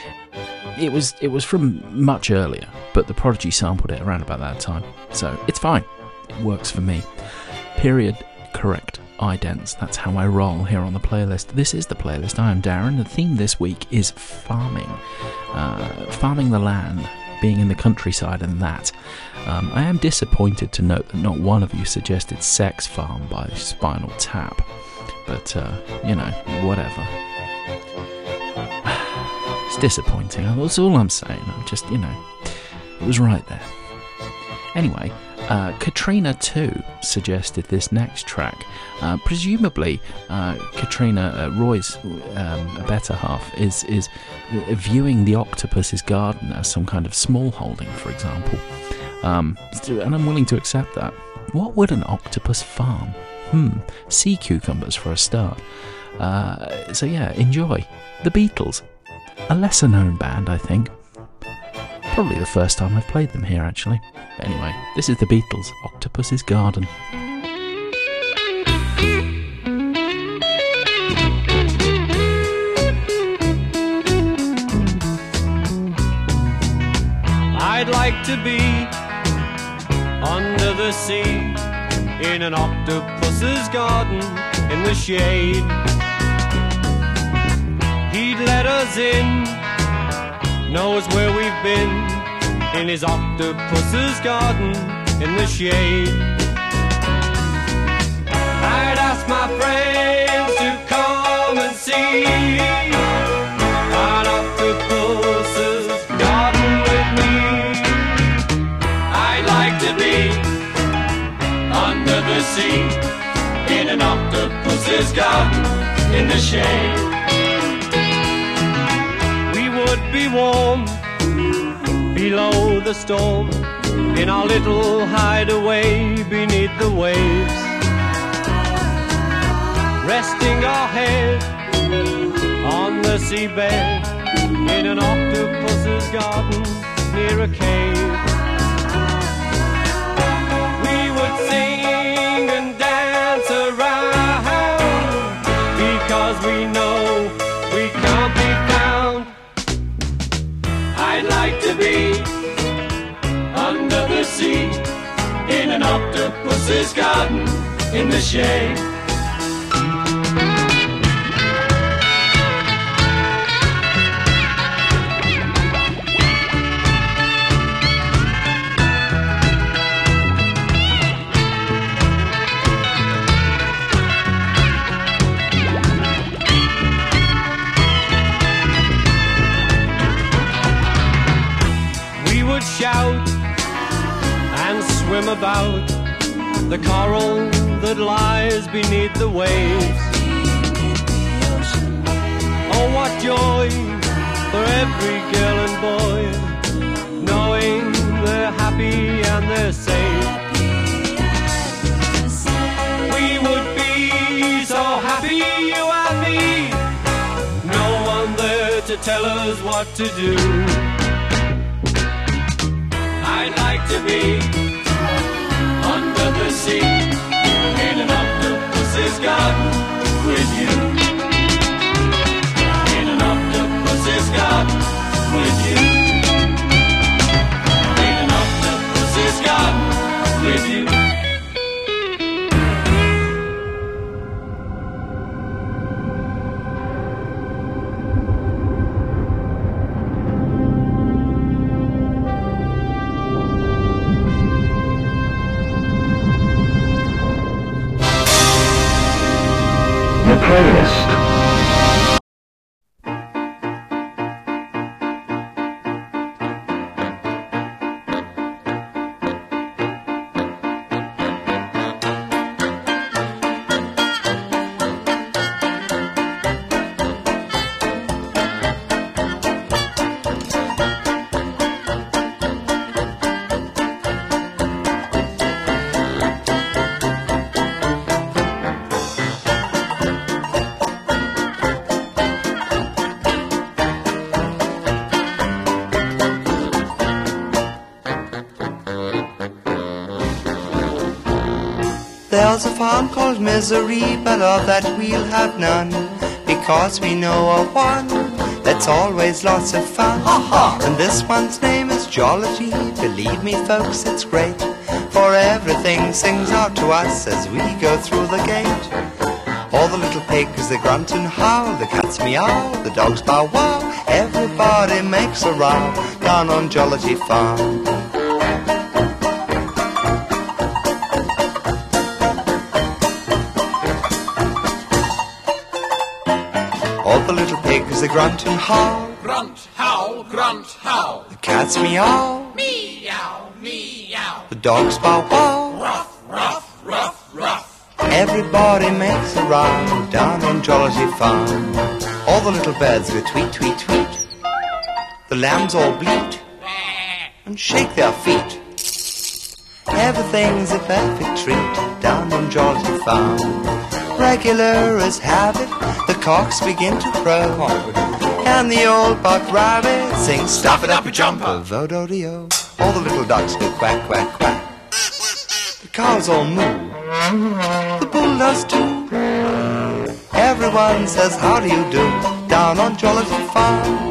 It was it was from much earlier, but the Prodigy sampled it around about that time, so it's fine. It works for me. Period correct idents. That's how I roll here on the playlist. This is the playlist. I am Darren. The theme this week is farming, uh, farming the land, being in the countryside, and that. Um, I am disappointed to note that not one of you suggested Sex Farm by Spinal Tap, but uh, you know, whatever. Disappointing, that's all I'm saying. I'm just, you know, it was right there. Anyway, uh, Katrina two suggested this next track. Uh, presumably, uh, Katrina, uh, Roy's um, better half, is is viewing the Octopus's Garden as some kind of small holding, for example. Um, and I'm willing to accept that. What would an octopus farm? Hmm, sea cucumbers for a start. Uh, so yeah, enjoy. The Beatles. A lesser known band, I think. Probably the first time I've played them here, actually. Anyway, this is the Beatles, Octopus's Garden. I'd like to be under the sea in an octopus's garden in the shade. He'd let us in, knows where we've been, in his octopus's garden in the shade. I'd ask my friends to come and see an octopus's garden with me. I'd like to be under the sea in an octopus's garden in the shade. Would be warm below the storm in our little hideaway beneath the waves, resting our head on the seabed in an octopus's garden near a cave. We would sing and dance around because we know we can't be found. I'd like to be Pussy's garden in the shade. Shout and swim about the coral that lies beneath the waves. Oh, what joy for every girl and boy, knowing they're happy and they're safe. We would be so happy, you and me, no one there to tell us what to do. I'd like to be under the sea in an octopus's garden with you. In an octopus's garden with you. In an octopus's garden with you. Playlist. There's a farm called Misery, but of that we'll have none, because we know of one that's always lots of fun. And this one's name is Jollity. Believe me, folks, it's great, for everything sings out to us as we go through the gate. All the little pigs, they grunt and howl, the cats meow, the dogs bow wow, everybody makes a row down on Jollity Farm. All the little pigs, they grunt and howl. Grunt, howl, grunt, howl. The cats meow. Meow, meow. The dogs bow wow. Ruff, ruff, ruff, ruff. Everybody makes a row down on Jollity Farm. All the little birds go tweet, tweet, tweet. The lambs all bleat and shake their feet. Everything's a perfect treat down on Jollity Farm. Regular as habit, the cocks begin to crow, and the old buck rabbit sings "Stuff it up a jumper, vo-do-de-o." All the little ducks go quack, quack, quack. The cows all moo, the bull does too. Everyone says how do you do down on Jollity Farm.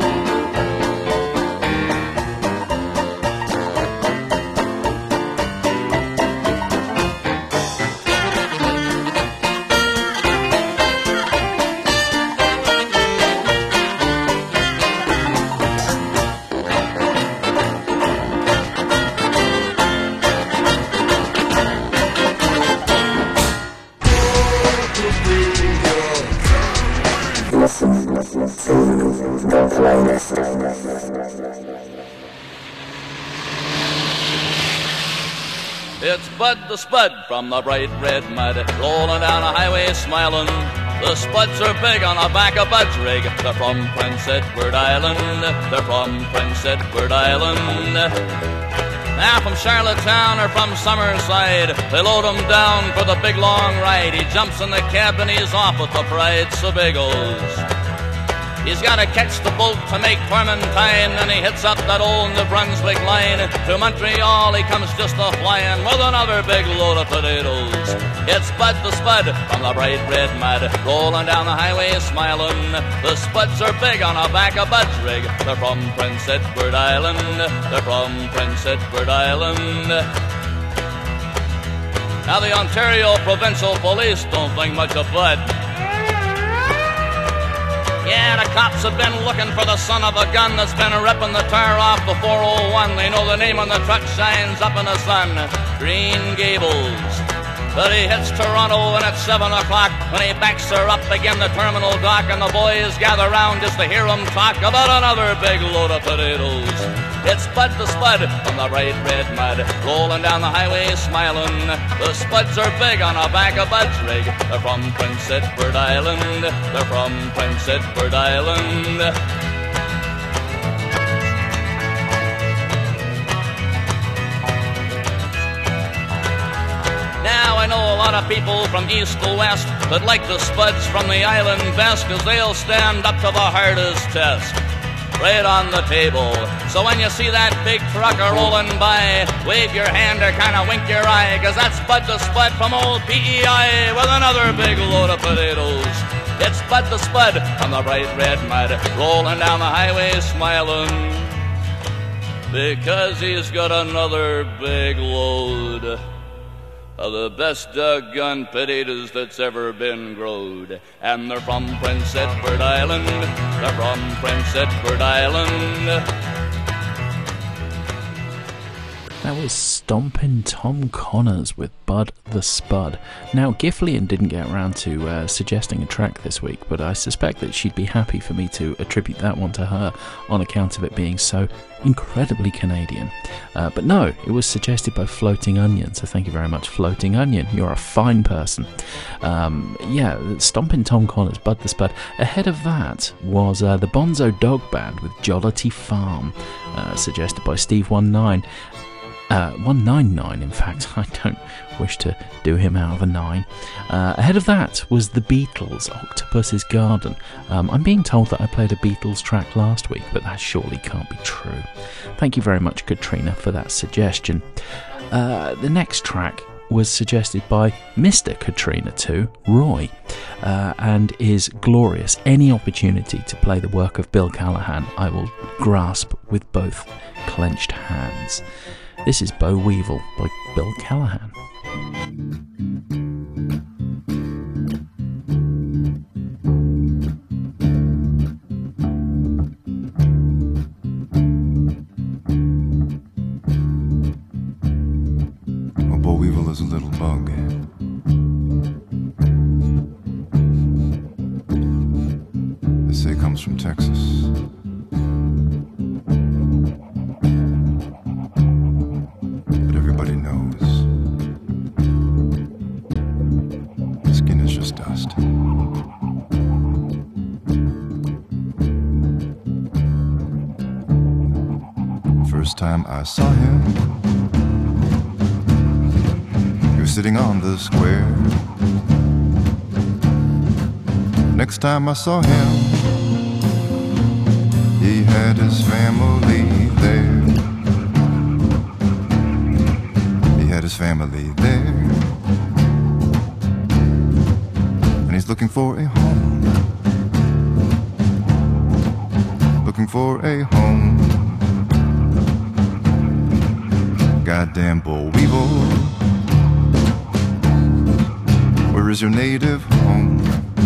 It's Bud the Spud from the bright red mud, rolling down a highway smiling. The Spuds are big on the back of Bud's rig. They're from Prince Edward Island. They're from Prince Edward Island. Now from Charlottetown or from Summerside, they load him down for the big long ride. He jumps in the cab and he's off with the Prides of Bagels. He's got to catch the boat to make Tormentine, and he hits up that old New Brunswick line. To Montreal he comes just a-flying with another big load of potatoes. It's Bud the Spud from the bright red mud, rolling down the highway smiling. The Spuds are big on the back of Bud's rig. They're from Prince Edward Island. They're from Prince Edward Island. Now the Ontario Provincial Police don't think much of Bud. Yeah, the cops have been looking for the son of a gun that's been ripping the tar off the four oh one. They know the name on the truck shines up in the sun. Green Gables. But he hits Toronto and at seven o'clock when he backs her up again the terminal dock and the boys gather round just to hear him talk about another big load of potatoes. It's Bud the Spud from the bright red mud, rolling down the highway smiling. The Spuds are big on the back of Bud's rig. They're from Prince Edward Island. They're from Prince Edward Island. Now I know a lot of people from east to west that like the Spuds from the island best, cause they'll stand up to the hardest test. Right on the table. So when you see that big trucker rolling by, wave your hand or kinda wink your eye, cause that's Bud the Spud from old P E I with another big load of potatoes. It's Bud the Spud on the bright red mud, rolling down the highway smiling, because he's got another big load of the best doggone potatoes that's ever been growed. And they're from Prince Edward Island. They're from Prince Edward Island. That was Stompin' Tom Connors with Bud the Spud. Now, Giflian didn't get around to uh, suggesting a track this week, but I suspect that she'd be happy for me to attribute that one to her on account of it being so incredibly Canadian. Uh, but no, it was suggested by Floating Onion, so thank you very much, Floating Onion. You're a fine person. Um, yeah, Stompin' Tom Connors, Bud the Spud. Ahead of that was uh, the Bonzo Dog Band with Jollity Farm, uh, suggested by Steve nineteen. Uh, one ninety-nine, in fact. I don't wish to do him out of a nine. Uh, ahead of that was the Beatles, Octopus's Garden. Um, I'm being told that I played a Beatles track last week, but that surely can't be true. Thank you very much, Katrina, for that suggestion. Uh, the next track was suggested by Mister Katrina too, Roy, uh, and is glorious. Any opportunity to play the work of Bill Callahan, I will grasp with both clenched hands. This is Bo Weevil by Bill Callahan. Well, Bo Weevil is a little bug. They say it comes from Texas. Dust. First time I saw him, he was sitting on the square. Next time I saw him, he had his family there. He had his family there. He's looking for a home, looking for a home. Goddamn Bo Weevil, where is your native home?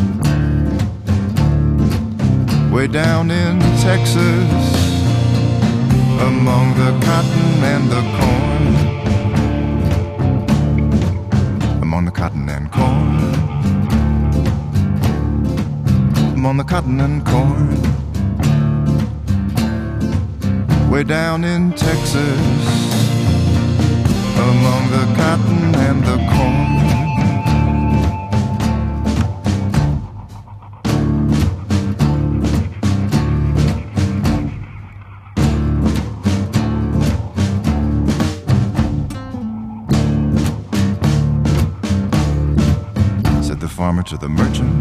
Way down in Texas, among the cotton and the corn, among the cotton and corn. On the cotton and corn, way down in Texas, among the cotton and the corn. Said the farmer to the merchant,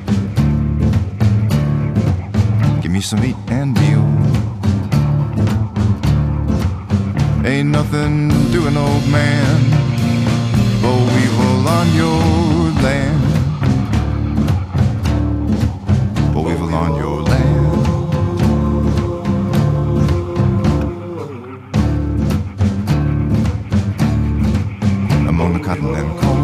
me some meat and meal. Ain't nothing doing, old man. Bo Weevil on your land. Bo Weevil on your land. Among the cotton and corn.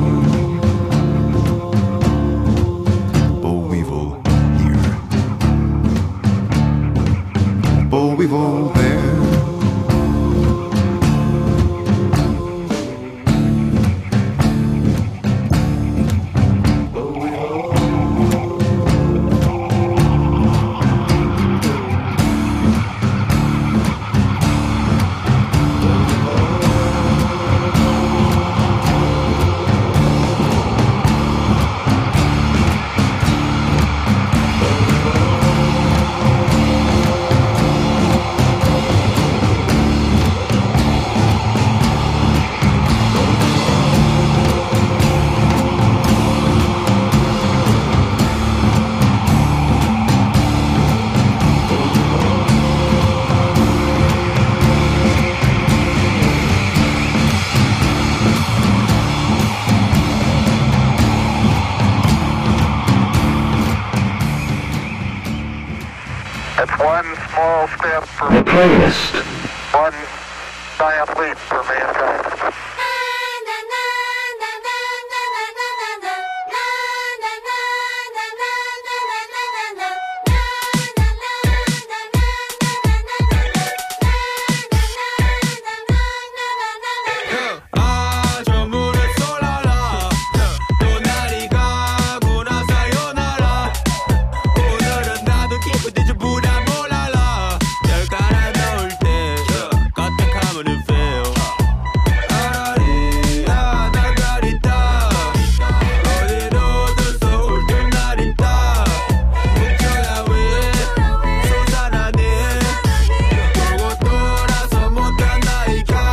for The playlist. one giant leap for mankind. 아, 저 물에 쏠아라. 또 날이 가구나 사요나라. 오늘은 나도 기분이 좀 부담 몰라라. 널 갈아 넣을 때 까딱하면 it feel. 아라리야 나가리다. 어디로 들서 울던 날 있다. 뭉쳐야 왜 쏟아나네. 돌고 돌아서 못한 나이가.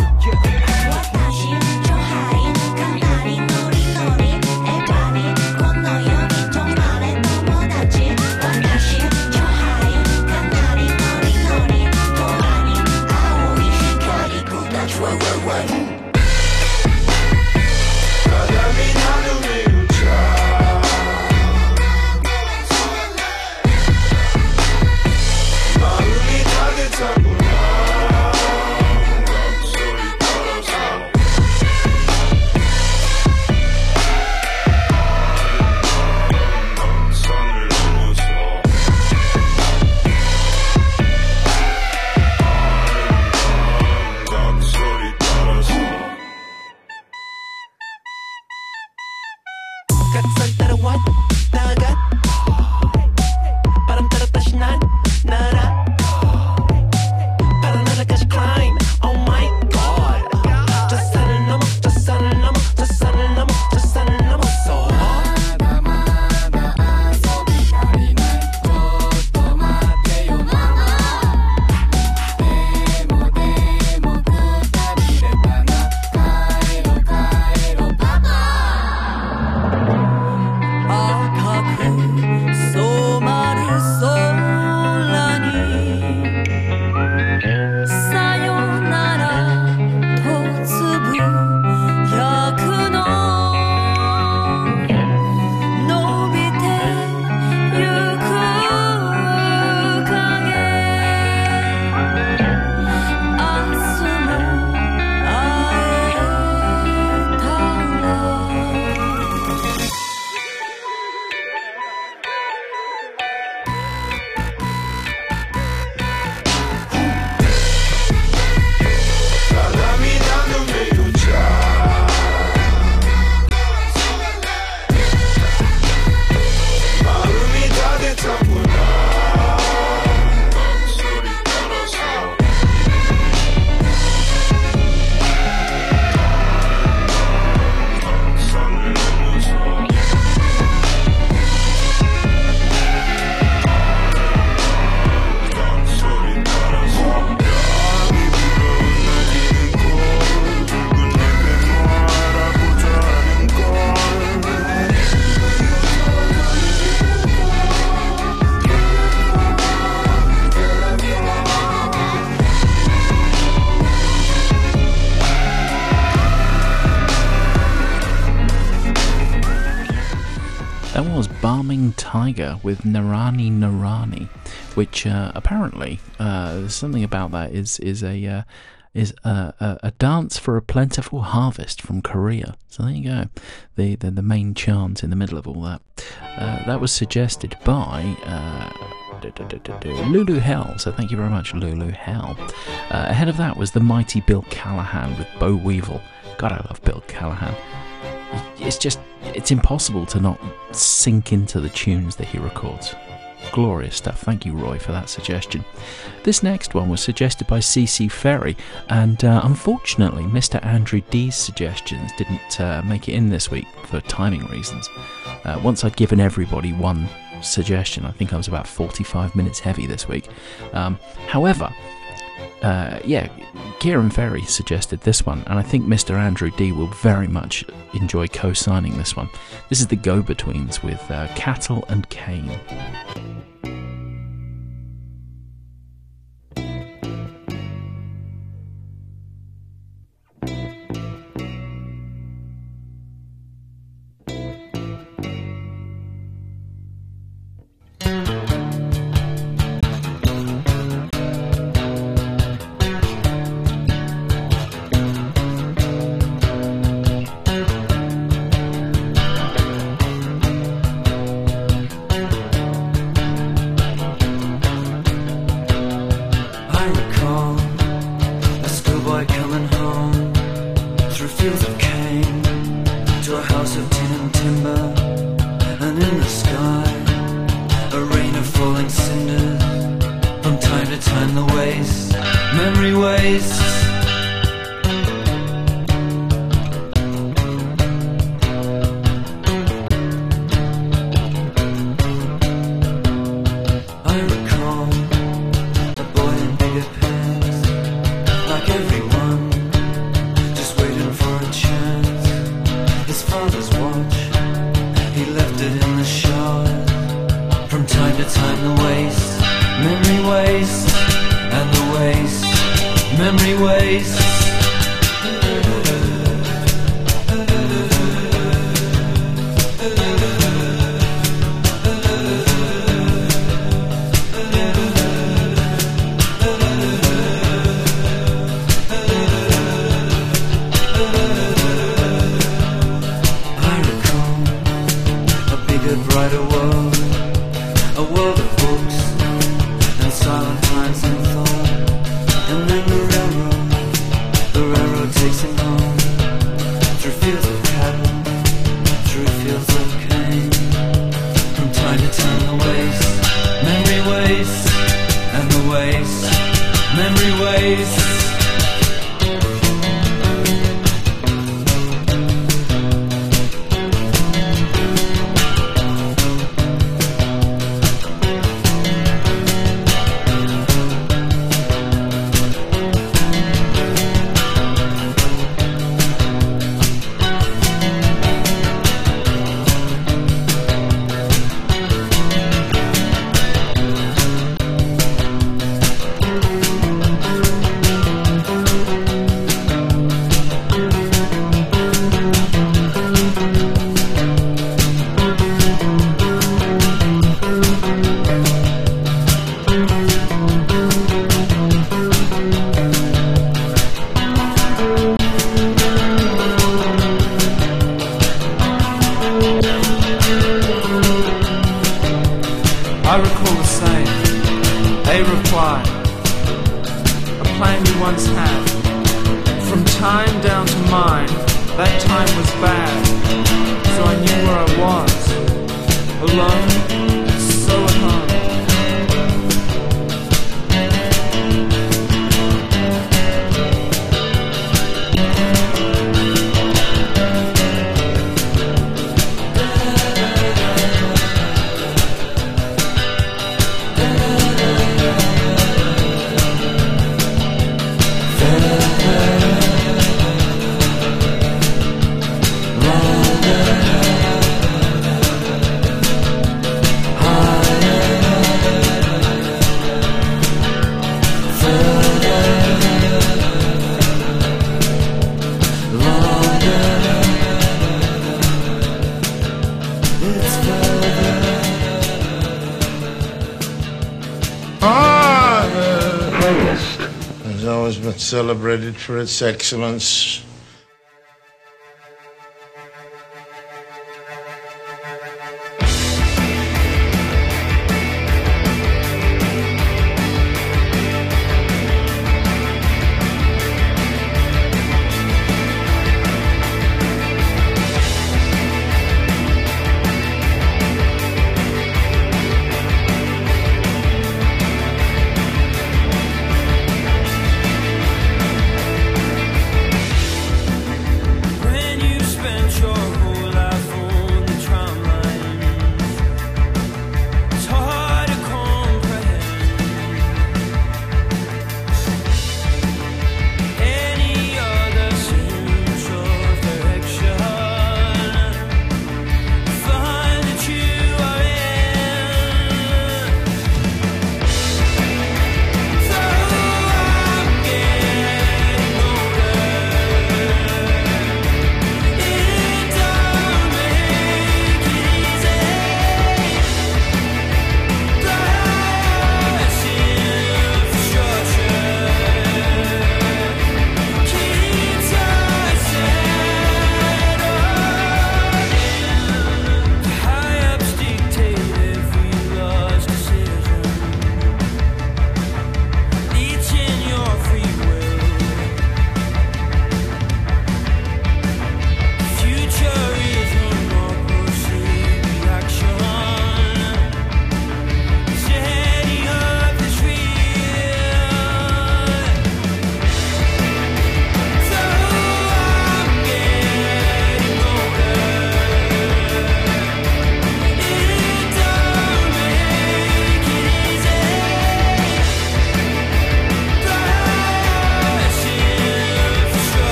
바람이 나누며 웃자. 마음이 따뜻하구나. 소리 따라서 선을 넘어서 소리 따라서 각설 따라 왔다가 바람 따라 다시 난 날아 바람 날아까지 climb oh my god 저 산을 넘어 저 산을 넘어 저 산을 넘어 저 산을 넘었어 바람이 나누며 웃자. 마음이 따뜻하구나. 소리 따라서 선을 넘어서 소리 따라서 야미 부러운 날리는 걸 붉은 잎에 놓아라고자 하는 걸 That was Barming Tiger with Narani Narani, which uh, apparently uh, there's something about that is is a uh, is a, a, a dance for a plentiful harvest from Korea. So there you go, the the, the main chant in the middle of all that. Uh, that was suggested by uh, Lulu Hell. So thank you very much, Lulu Hell. Uh, ahead of that was the mighty Bill Callahan with Bo Weevil. God, I love Bill Callahan. It's just, it's impossible to not sink into the tunes that he records. Glorious stuff. Thank you, Roy, for that suggestion. This next one was suggested by C C Ferry, and uh, unfortunately, Mister Andrew D's suggestions didn't uh, make it in this week for timing reasons. Uh, once I'd given everybody one suggestion, I think I was about forty-five minutes heavy this week. Um, however, Uh, yeah, Kieran Ferry suggested this one, and I think Mister Andrew D will very much enjoy co-signing this one. This is the Go-Betweens with uh, Cattle and Cane. coming home through fields of cane to a house of tin and timber, and in the sky a rain of falling cinders. From time to time the waste, memory wastes. I recall a boy in bigger pants, like everyone, just waiting for a chance. His father's watch, he left it in the shower. From time to time the waste, memory waste, and the waste, memory waste. I recall a bigger, brighter world, a world of books and silent times and thought. And then the railroad, the railroad takes him home through fields of cattle, through fields of cane. From time to time the waste, memory waste, and the waste, memory waste. I recall the same, a reply, a plan you once had. From time down to mine, that time was bad. So I knew where I was, alone, so at home. Has always been celebrated for its excellence.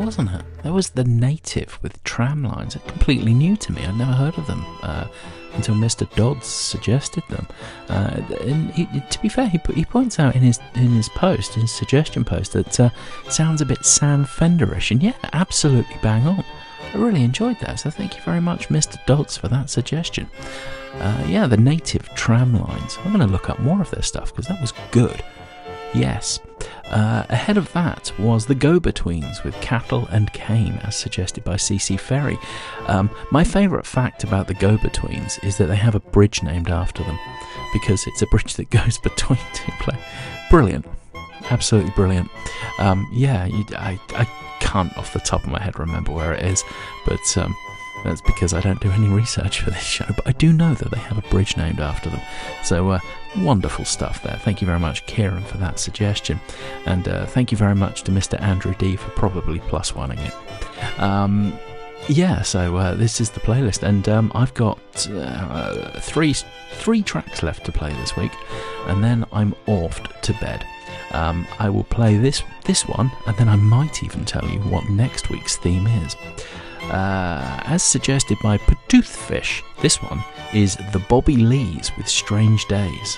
wasn't it? There was The Native with Tramlines. Completely new to me. I'd never heard of them uh, until Mister Dodds suggested them. Uh, and he, to be fair, he he points out in his in his post, his suggestion post, that uh, sounds a bit Sam Fenderish, and yeah, absolutely bang on. I really enjoyed that, so thank you very much, Mister Dodds, for that suggestion. Uh, yeah, The Native, Tramlines. I'm going to look up more of their stuff because that was good. Yes. Uh, ahead of that was The Go-Betweens with Cattle and Cane, as suggested by C C Ferry. Um, my favourite fact about The Go-Betweens is that they have a bridge named after them, because it's a bridge that goes between two players. Brilliant. Absolutely brilliant. Um, yeah, you, I, I can't off the top of my head remember where it is, but um, that's because I don't do any research for this show, but I do know that they have a bridge named after them. So, uh, wonderful stuff there. Thank you very much, Kieran, for that suggestion. And uh, thank you very much to Mister Andrew D for probably plus oneing it. Um, yeah, so uh, this is the playlist, and um, I've got uh, three three tracks left to play this week, and then I'm off to bed. Um, I will play this this one, and then I might even tell you what next week's theme is. Uh, as suggested by Patoothfish, this one is the Bobby Lees with Strange Days.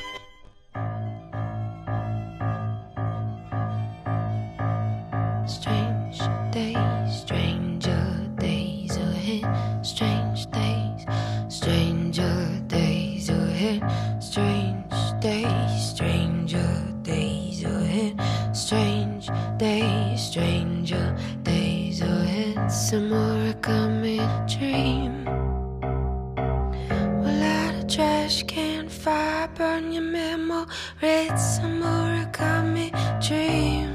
Strange days, stranger days ahead. Strange days, stranger days ahead. Strange days, stranger days ahead. Strange days, stranger days ahead. Some origami dream. Well, out of trash can fire, burn your memo. Read some origami dream.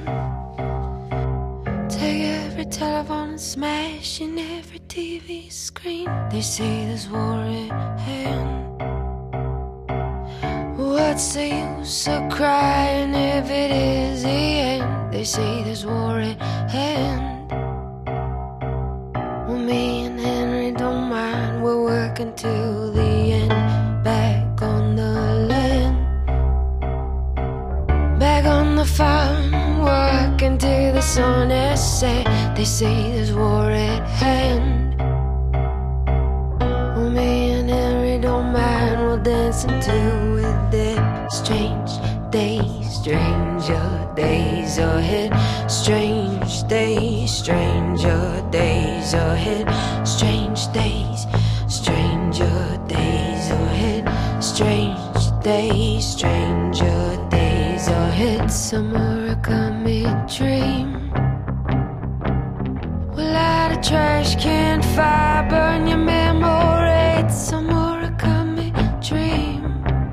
Take every telephone and smash in every T V screen. They say there's war at hand. What's the use of crying if it is the end? They say there's war at hand. Well, me and Henry don't mind, we're working till the end. Back on the land, back on the farm, working till the sun has set. They say there's war at hand. Well, me and Henry don't mind, we'll dance until we're dead. Strange days, stranger days ahead. Strange days, stranger days ahead. Strange days, stranger days ahead. Strange days, stranger days ahead. Some origami dream. Well, out of trash can fire, burn your memory. Some origami dream.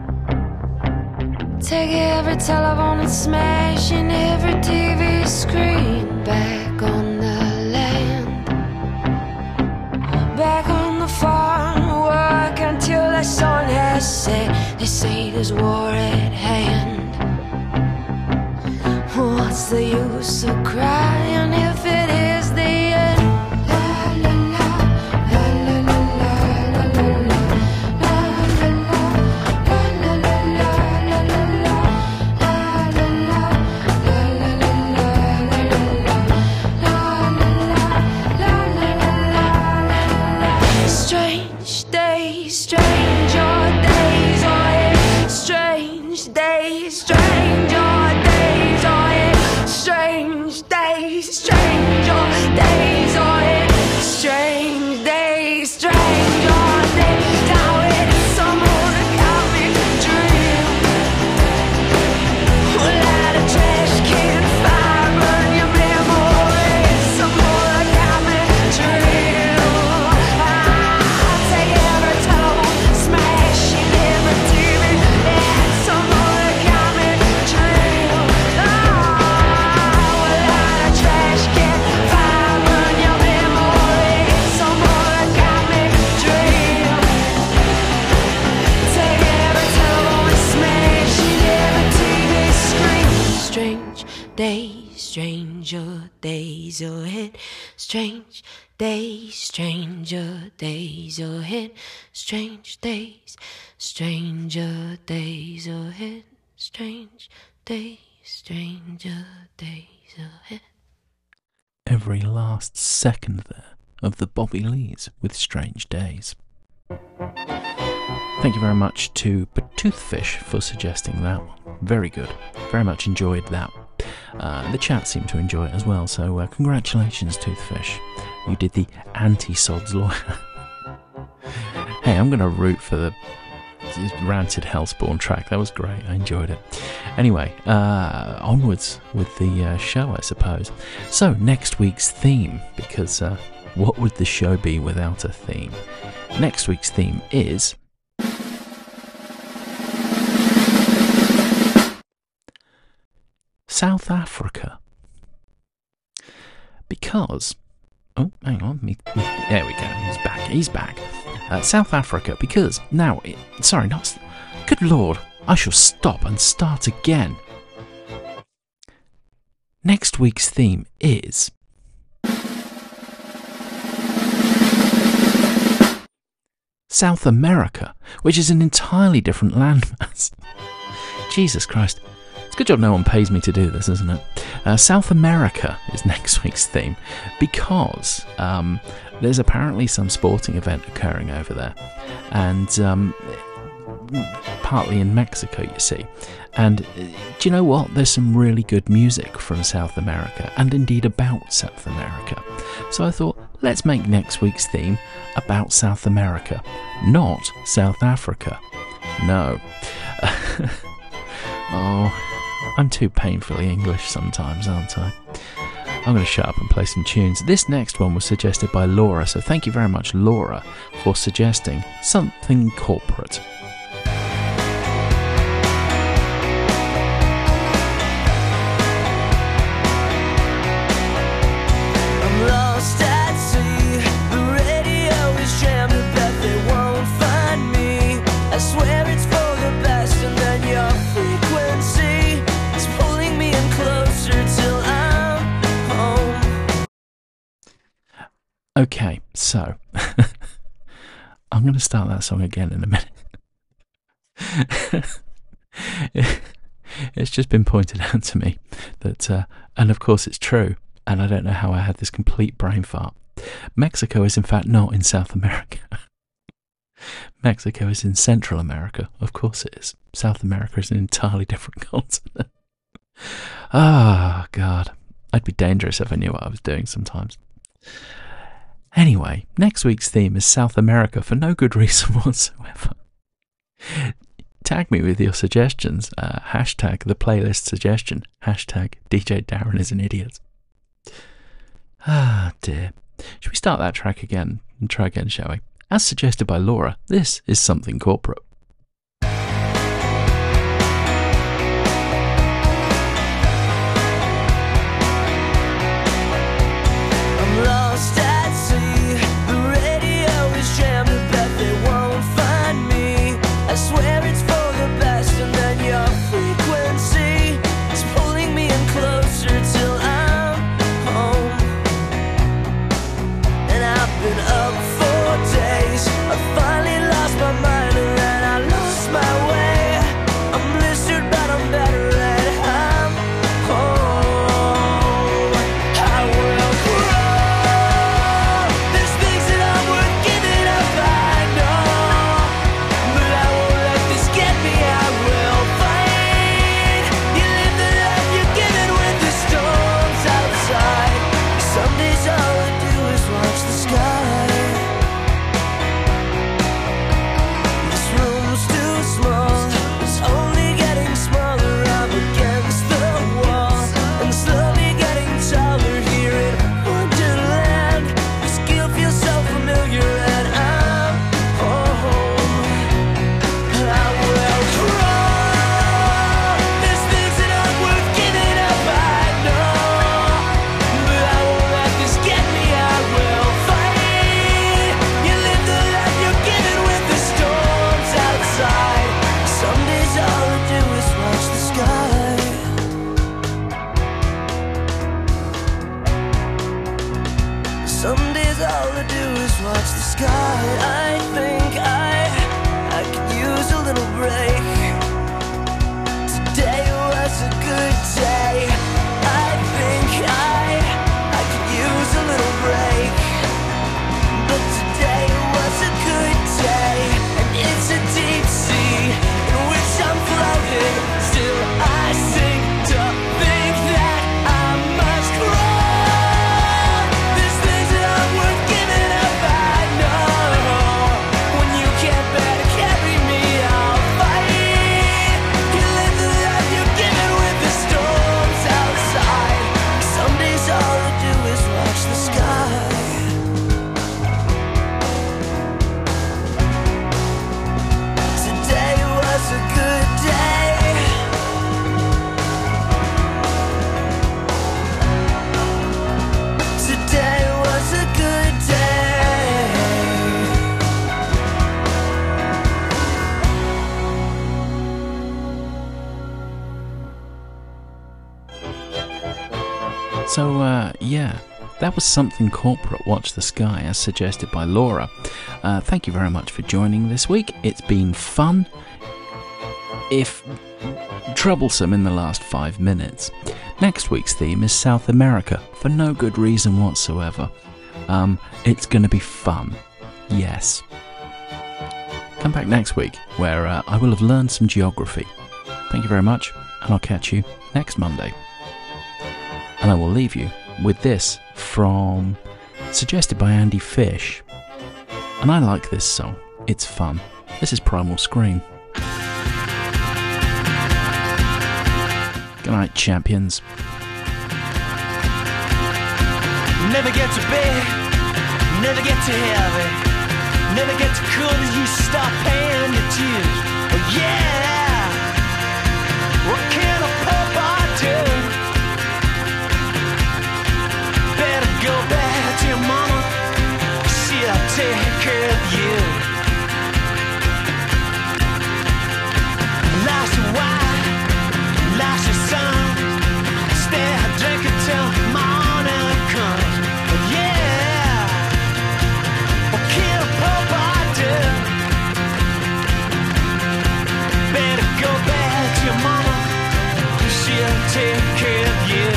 Take every telephone and smash in every T V screen. Back on the land, back on the farm, work until the sun has set. They say there's war at hand. What's the use of crying if it is the end? Strange days, stranger days ahead. Strange days, stranger days ahead. Strange days, stranger days ahead. Strange days, stranger days ahead. Some origami dream. Well, out of trash can fire, burn your memory. Some origami dream. Take every telephone, smash in every T V. And some origami dream. Oh, well, out of trash can fire, burn your memory. Some origami dream. Take every telephone, smash in every T V screen. Strange days, stranger days ahead. Strange days, stranger days ahead. Strange days, stranger days ahead. Strange days, stranger days ahead. every last second there of the Bobby Lees with Strange Days. Thank you very much to Toothfish for suggesting that one. Very good. Very much enjoyed that. Uh, the chat seemed to enjoy it as well, so uh, congratulations, Toothfish. You did the anti-Sod's Lawyer. Hey, I'm going to root for the ranted Hellspawn track. That was great. I enjoyed it. Anyway, uh, onwards with the uh, show, I suppose. So, next week's theme, because uh, what would the show be without a theme? Next week's theme is... South Africa. Because... Oh, hang on. Me, me, there we go. He's back. He's back. Uh, South Africa, because... Now, it, sorry, not... Good Lord. I shall stop and start again. Next week's theme is... South America, which is an entirely different landmass. Jesus Christ. It's a good job no one pays me to do this, isn't it? Uh, South America is next week's theme because um, there's apparently some sporting event occurring over there. And um, partly in Mexico, you see. And uh, do you know what? There's some really good music from South America, and indeed about South America. So I thought, let's make next week's theme about South America, not South Africa. No. Oh, I'm too painfully English sometimes, aren't I? I'm going to shut up and play some tunes. This next one was suggested by Laura, so thank you very much, Laura, for suggesting something corporate. Okay, so I'm going to start that song again in a minute. It's just been pointed out to me that, uh, and of course it's true, and I don't know how I had this complete brain fart. Mexico is in fact not in South America. Mexico is in Central America. Of course it is. South America is an entirely different continent. Ah, oh, God. I'd be dangerous if I knew what I was doing sometimes. Anyway, next week's theme is South America for no good reason whatsoever. Tag me with your suggestions. Uh, hashtag the playlist suggestion. Hashtag D J Darren is an idiot. Ah, dear. Should we start that track again and try again, shall we? As suggested by Laura, this is Something Corporate. I'm lost at sea. The radio is jammed, but they won't find me. I swear it's for the best, and then your frequency is pulling me in closer till I'm home. And I've been up for days. I finally lost my mind, and then I lost my way. I'm blistered, but I'm better at I'm home. I will grow. There's things that are worth giving up, I know, but I won't let this get me. I will fight. You live the life you're given with the storms outside. Some days all I do is watch the sky. This room's too small. It's only getting smaller. I'm against the wall and slowly getting taller here in Wonderland. The skill feels so familiar, and I'm home. I will grow. There's things that aren't worth giving up, I know, but I won't let this get me. I will fight. You live the life you're given with the storms outside. Some days all I do is watch the sky. Some days all I do is watch the sky. I think I I could use a little break. Today was a good day. I think I I could So, uh, yeah, that was Something Corporate, Watch the Sky, as suggested by Laura. Uh, thank you very much for joining this week. It's been fun, if troublesome in the last five minutes. Next week's theme is South America, for no good reason whatsoever. Um, it's going to be fun. Yes. Come back next week, where uh, I will have learned some geography. Thank you very much, and I'll catch you next Monday. And I will leave you with this from suggested by Andy Fish. And I like this song. It's fun. This is Primal Scream. Good night, champions. Never get to bed, never get to heaven, never get to cool till you stop paying your dues. Oh yeah, what can a poor boy do? Better go back to your mama, she'll take care of you. Life's a wife, life's a son, stay drinking till morning comes. Take care of you.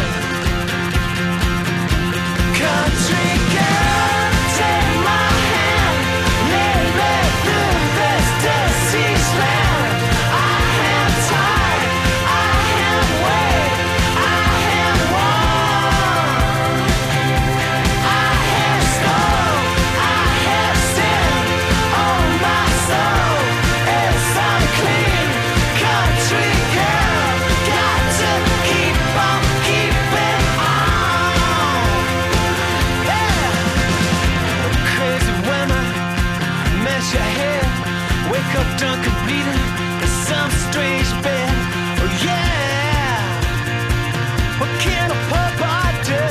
Country girl, take my hand, lead me through this deceased land. I am tired, I am weak, I am worn. I have stole, I have sinned, oh my soul is unclean. Country girl, got to keep on keeping on. Yeah. Crazy women, mess your hair, wake up drunk and bleeding in some strange bed. Oh yeah, what can a poor boy do?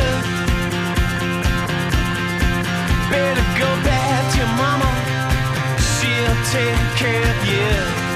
Better go back to your mama, she'll take care of you.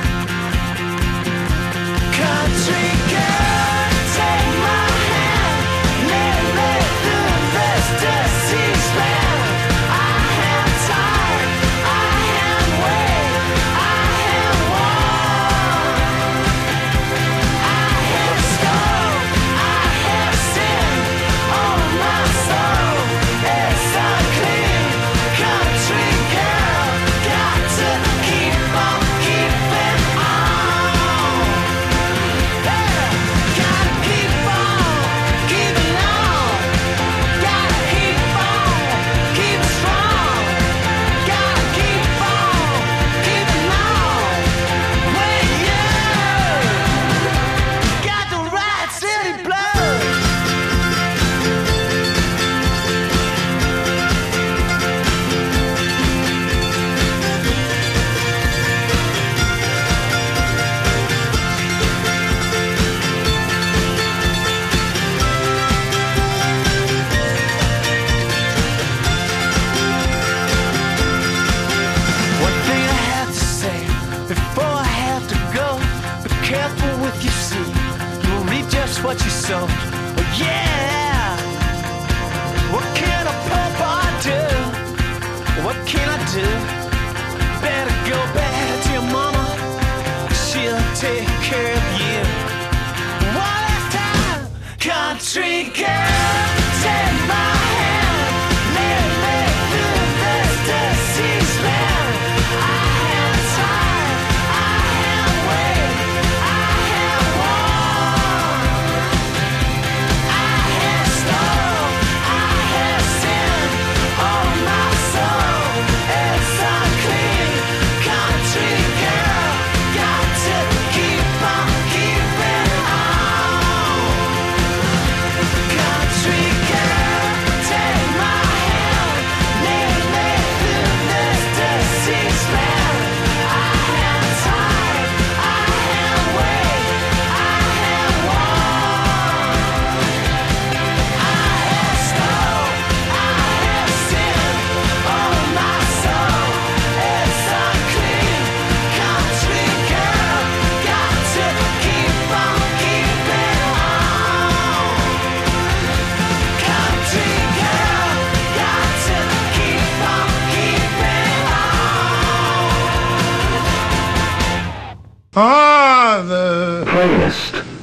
Country girl, take my hand, lead me through this deceased land. I am tired, I am weak, I am worn. I have stole, I have sinned, oh my soul is unclean. Country girl, got to keep on keeping on. Gotta keep on, keeping on. Gotta keep on, keeping strong. Gotta keep on, keeping on. When you got the right city blood. One thing I have to say before I have to go: be careful with your seed. You'll reap just what you sow. Oh yeah. What can a poor boy do? What can I do? Better go back to your mama, she'll take care of you. One last time, country girl, take my hand, lead me through this deceased land. I am tired, I am weak, I am worn. I have stole, I have sinned, oh my soul is unclean. Country girl, got to keep on keeping on. Country Ah, the Playlist.